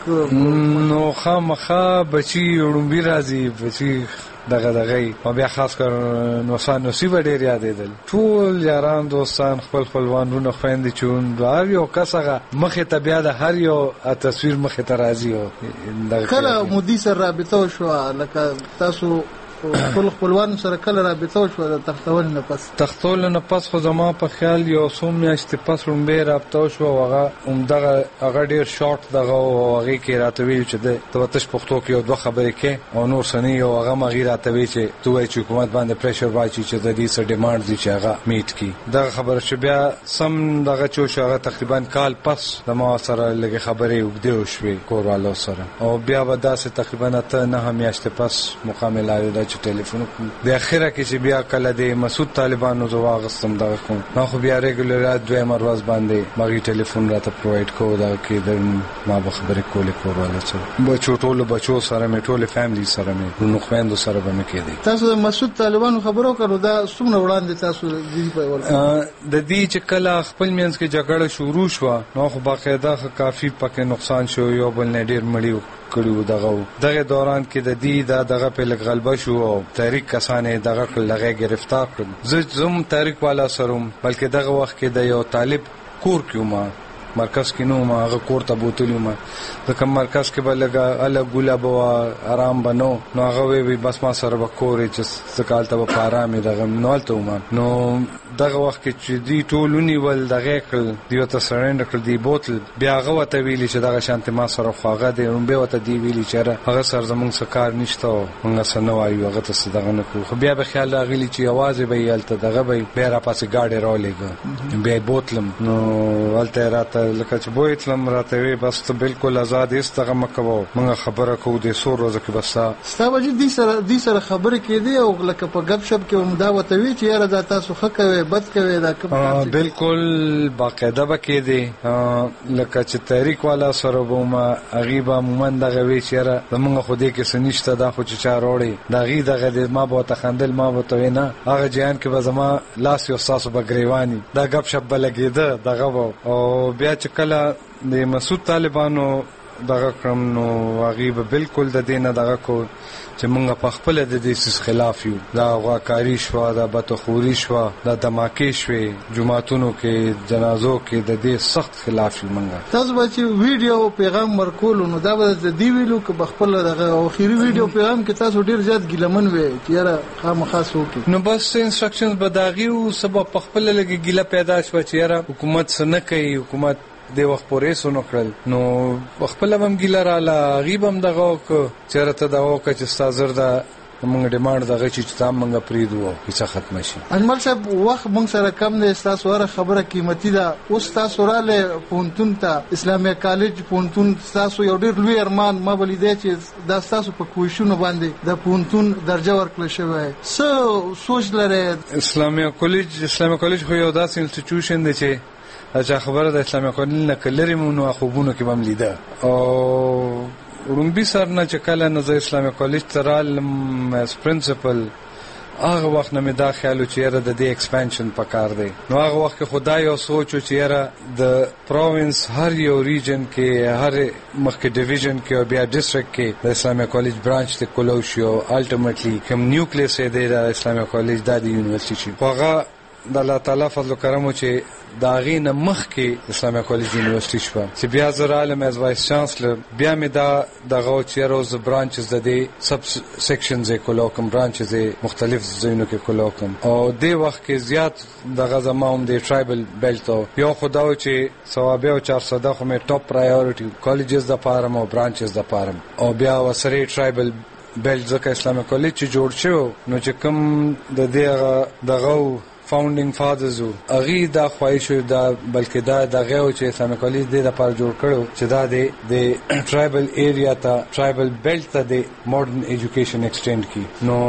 نو خامخا بچي وړومبي راځي بچي دغه دغه او بیا خاص کر نو سان نصیب ډیر یادې دل ټول یاران دوستان خپل خپلوانونه خويندې چون دا یو کسغه مخه ته بیا د هر یو تصویر مخه ته راځي او کله مودي سره رابطه شو لکه تاسو خپل خپلوان سره کله رابطه شو د تختول نه پس تختول نه پس خو زما په خیال یو سوم میاشتې پس رومبه رابطه شو هغه عمدغه هغه ډیر شارټ دغه هغه کې راته ویل چې د توتش پښتو کې یو دوه خبرې کې او نور سني یو هغه مغیر راته وی چې دوی چې حکومت باندې پریشر واچي چې د دې سره ډیماند دي چې هغه میټ کی دغه خبره چې بیا سم دغه چوش هغه تقریبا کال پس د ما سره لږه خبرې وګدو شوې کوروالو سره او بیا به داسې تقریبا ته نه میاشتې پس مکمل چې ټلیفون د اخره کې چې بیا کله د مسعود طالبانو زو واغستم دا کوم نو خو بیا ریګولر دوه مرواز باندې ماغي ټلیفون راته پرووایډ کو دا کې د ما به خبرې کولې کوله چې بچو ټول بچو سره مې ټول فیملی سره مې نو خويندو سره به مې کېدی تاسو د مسعود طالبانو خبرو کړو دا څومره وړاندې تاسو د دې په ور د دې چې کله خپل مینس کې جګړه شروع شو نو خو باقاعده کافي پکې نقصان شو یو بل نه ډیر مړیو کړو دغه دغه دوران کې د دې د دغه په لګ غلبه شو او تحریک کسانې دغه لغه گرفتار کړ زه زم تحریک والا سروم بلکې دغه وخت کې د یو طالب کور کې ما مرکز کې نو ما هغه کور ته بوتلم د کوم مرکز کې بلګه الګ ګلاب او آرام بنو نو هغه وی بس ما سره وکورې چې سکالته په آرامي دغه نولته ما نو دغه وخت کې چې دی ټولونی ول دغه کل دیو ته سرندر کړ دی بوتل بیا هغه وته ویلی چې دغه شانت ما سره خواغه دی اون به وته دی ویلی چې هغه سر زمونږ سکار نشته موږ سره وایو هغه ته دغه نه کو خو بیا به خیال راغلی چې आवाज به یالته دغه به بیا را پاسې گاډي راولېګ بیا بوتلم نو ولته راته لکه چې بوتلم راته وی بس ته بالکل آزاد است هغه مکو موږ خبره کو د سور روزه کې بس ستا وجه دي سره دي سره خبره کې دی او لکه په غب شپ کې مدا وته وی چې یاره دا تاسو حق کوي بد کوي دا کوم بالکل باقاعده بکې دی لکه چې تحریک والا سره بوما غیبه مومن دغه وی چې یاره زمونږ خو دې کې سنشته دا خو چې چا وروړي دا غي دغه ما به تخندل ما به تو نه هغه جهان کې به زما لاس یو ساسو بغریوانی دا غب شپ بلګیده دغه او بیا چې کله د مسعود طالبانو دغه کړم نو غیبه بالکل د دینه دغه کو چې مونږ په خپل د دې خلاف یو دا غواکاری شو دا بتخوري شو دا دماکې شوې جمعهتونو کې جنازو کې د دې سخت خلاف یو مونږ تاسو به چې ویډیو پیغام ورکول نو دا به د دې ویلو کې بخپل دغه اخیری ویډیو پیغام کې تاسو ډیر زیات ګیلمن وې چې یاره خامخاص وکړي نو بس انستراکشنز بداغي او سبب په خپل لګي ګیله پیدا شو چې یاره حکومت سن کوي حکومت د وخت پورې سونو کړل نو خپل هم ګیله رااله غیبم دغه چیرته دغه چې استاد دا موږ ډیماند دغه چې تام موږ پریدو چې ختم شي انمل صاحب وخت موږ سره کم نه تاسو سره خبره قیمتي ده اوس تاسو را له پونتون ته اسلامي کالج پونتون تاسو یو ډیر لوی ارمان ما بلیدې چې دا تاسو په کوښښونو باندې د پونتون درجه ورکړل شوی سو سوچ لري اسلامي کالج اسلامي کالج خو یو داسې انسټیټیوشن دی چې اچھا خبره د اسلامي کالج نه کلري مونږ خوبونه کې بم لیدا او ورنبي سر نه چې کله نه اسلامي کالج ترال اس پرنسپل هغه وخت نه مې دا خیال چې یاره د دې ایکسپانشن پکار دی نو هغه وخت خدای او سوچو چې یاره د پروینس هر یو ریجن کې هر مخکې ډیویژن کې او بیا ډیسټریکټ کې د اسلامي کالج برانچ ته کولو شو الټیمیټلی کوم نیوکلیس دی د اسلامي کالج د یونیورسيټي هغه د الله تعالی فضل او کرم چې داغې نه مخ کې اسلامي کالج یونیورسيټي شو چې بیا زه عالم از وایس چانسلر بیا مې دا دغه چې روز برانچز د دې سب سیکشنز کوم برانچز مختلف ځایونو کې کوم او د وخت کې زیات دغه زموږ د ټرایبل بیلټ یو خداو چې ثوابه او چهارصد خو مې ټاپ پرایورټي کالجز د پارم او برانچز د پارم او بیا وسره ټرایبل بیلټ ځکه اسلامي کالج چې جوړ شو نو چې کوم د دې دغه فاونډینګ فادرز اغي دا خواهش دا بلکې دا دغه او چې اسلامي کالج د لپاره جوړ کړو چې دا د ټرایبل ایریا ته ټرایبل بیلټ ته د ماډرن ایجوکیشن ایکسټند کی نو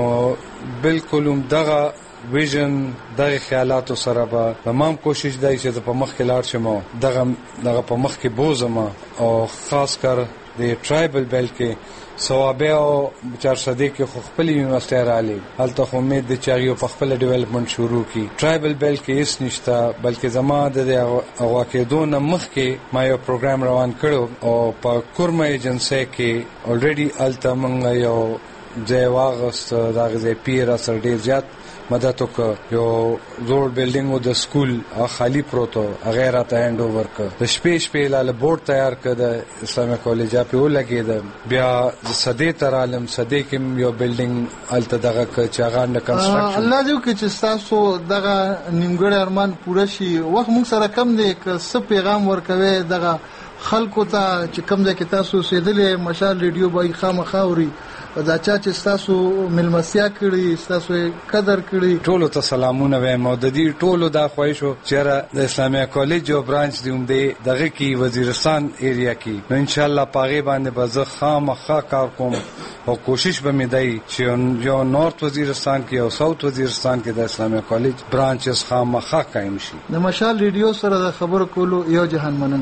بالکل هم دغه ویژن دغه خیالات سره به تمام کوشش دی چې په مخ کې لاړ شم دغه دغه په مخ کې بوزم او خاص کر د ټرایبل بیلټ کې ثوابه او چارصدې کې خو خپل یونیورسيټي راالي هلته خو امید د چاغیو په خپل ډیولپمنٹ شروع کی ټرایبل بیلټ کې هیڅ نشته بلکې زما د هغه کې دون مخ کې ما یو پروګرام روان کړو او په کورمه ایجنسی کې الریډي الته مونږ یو ځای واغست دغه ځای پیر سره ډیر زیات مدد وکړ یو زوړ بلډینګ د سکول خالی پروتو غیر ته هاند اوور کړ د شپې شپې لاله بورډ تیار کړ د اسلامي کالج په ولګید بیا د صدې تر عالم صدې کې یو بلډینګ الته دغه چې هغه د کنستراکشن الله دې کې چې تاسو دغه نیمګړی ارمان پوره شي وخت موږ سره کم دی که څه پیغام ورکوي دغه خلکو ته چې کم ځای کې تاسو سیدلې مشال ریډیو بای خامخاوري دا چا چې تاسو ملمسیا کړی تاسو قدر کړی ټولو ته سلامونه وایم او د دې ټولو دا خوښو چې د اسلامي کالج او برانچ دی اومده دغه کې وزیرستان ایریا کې نو ان شاء الله پاغه باندې به زه خامخا کار کوم او کوشش به مې دی چې یو نورث وزیرستان کې او ساوث وزیرستان کې د اسلامي کالج برانچز خامخا قائم شي د مشال ریډیو سره د خبرو کولو یو جهان مننه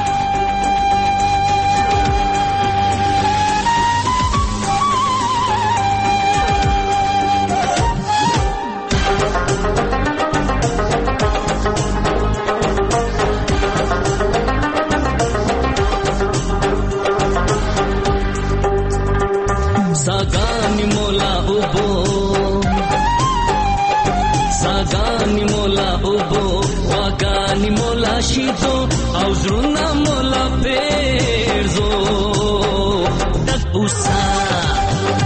او زرنا مولا پیرزو دک اوسا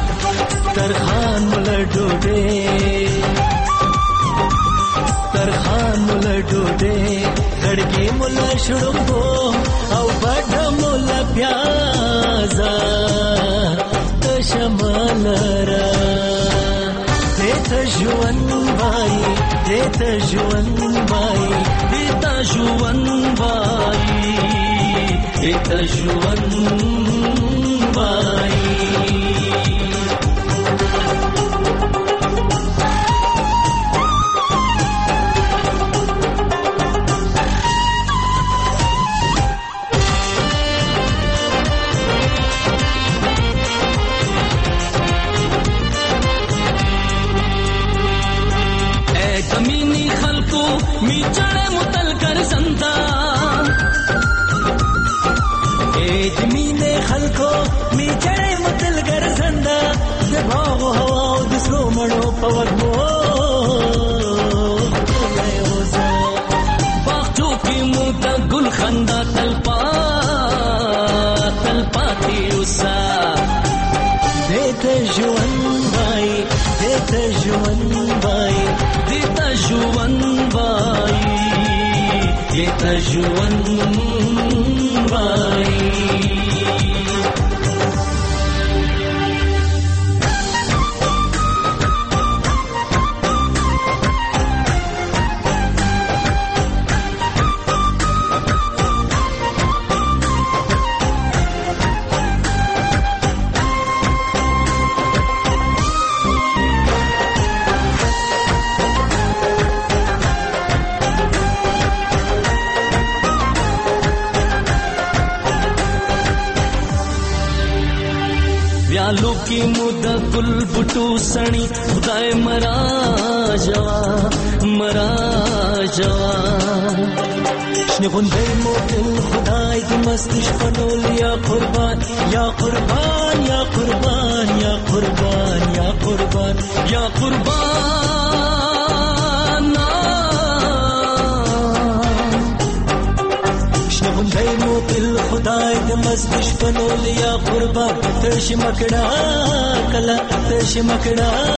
ترخان مولا ډوډه ترخان مولا شړمبو او بډه مولا پیازا شمال را دیتا جوان بای دیتا جوان بای دیتا جوان بای دیتا جوان بای می چڑے متل کر سنتا ایت مینے خلکو می چڑے متل کر سنتا دباغ ہوا دسرو مڑو پوگمو باغچو کی موتا گل خندا تلپا تلپا تھی اسا دیتے جوان بھائی دیتے جوان بھائی دیتا جوان بھائی دیتا جوان بھائی व्यालो की मुद गुल बुटू सणी खुदाए मरा जवा मरा जवा शने गुंदे मोतिल खुदाए दी मस्तिश पनोल या कुर्बान या कुर्बान या कुर्बान या कुर्बान या कुर्बान या कुर्बान शने गुंदे मोतिल खुदाए दी मस्तिश पनोल या कुर्बान तश मकड़ा कला तश मकड़ा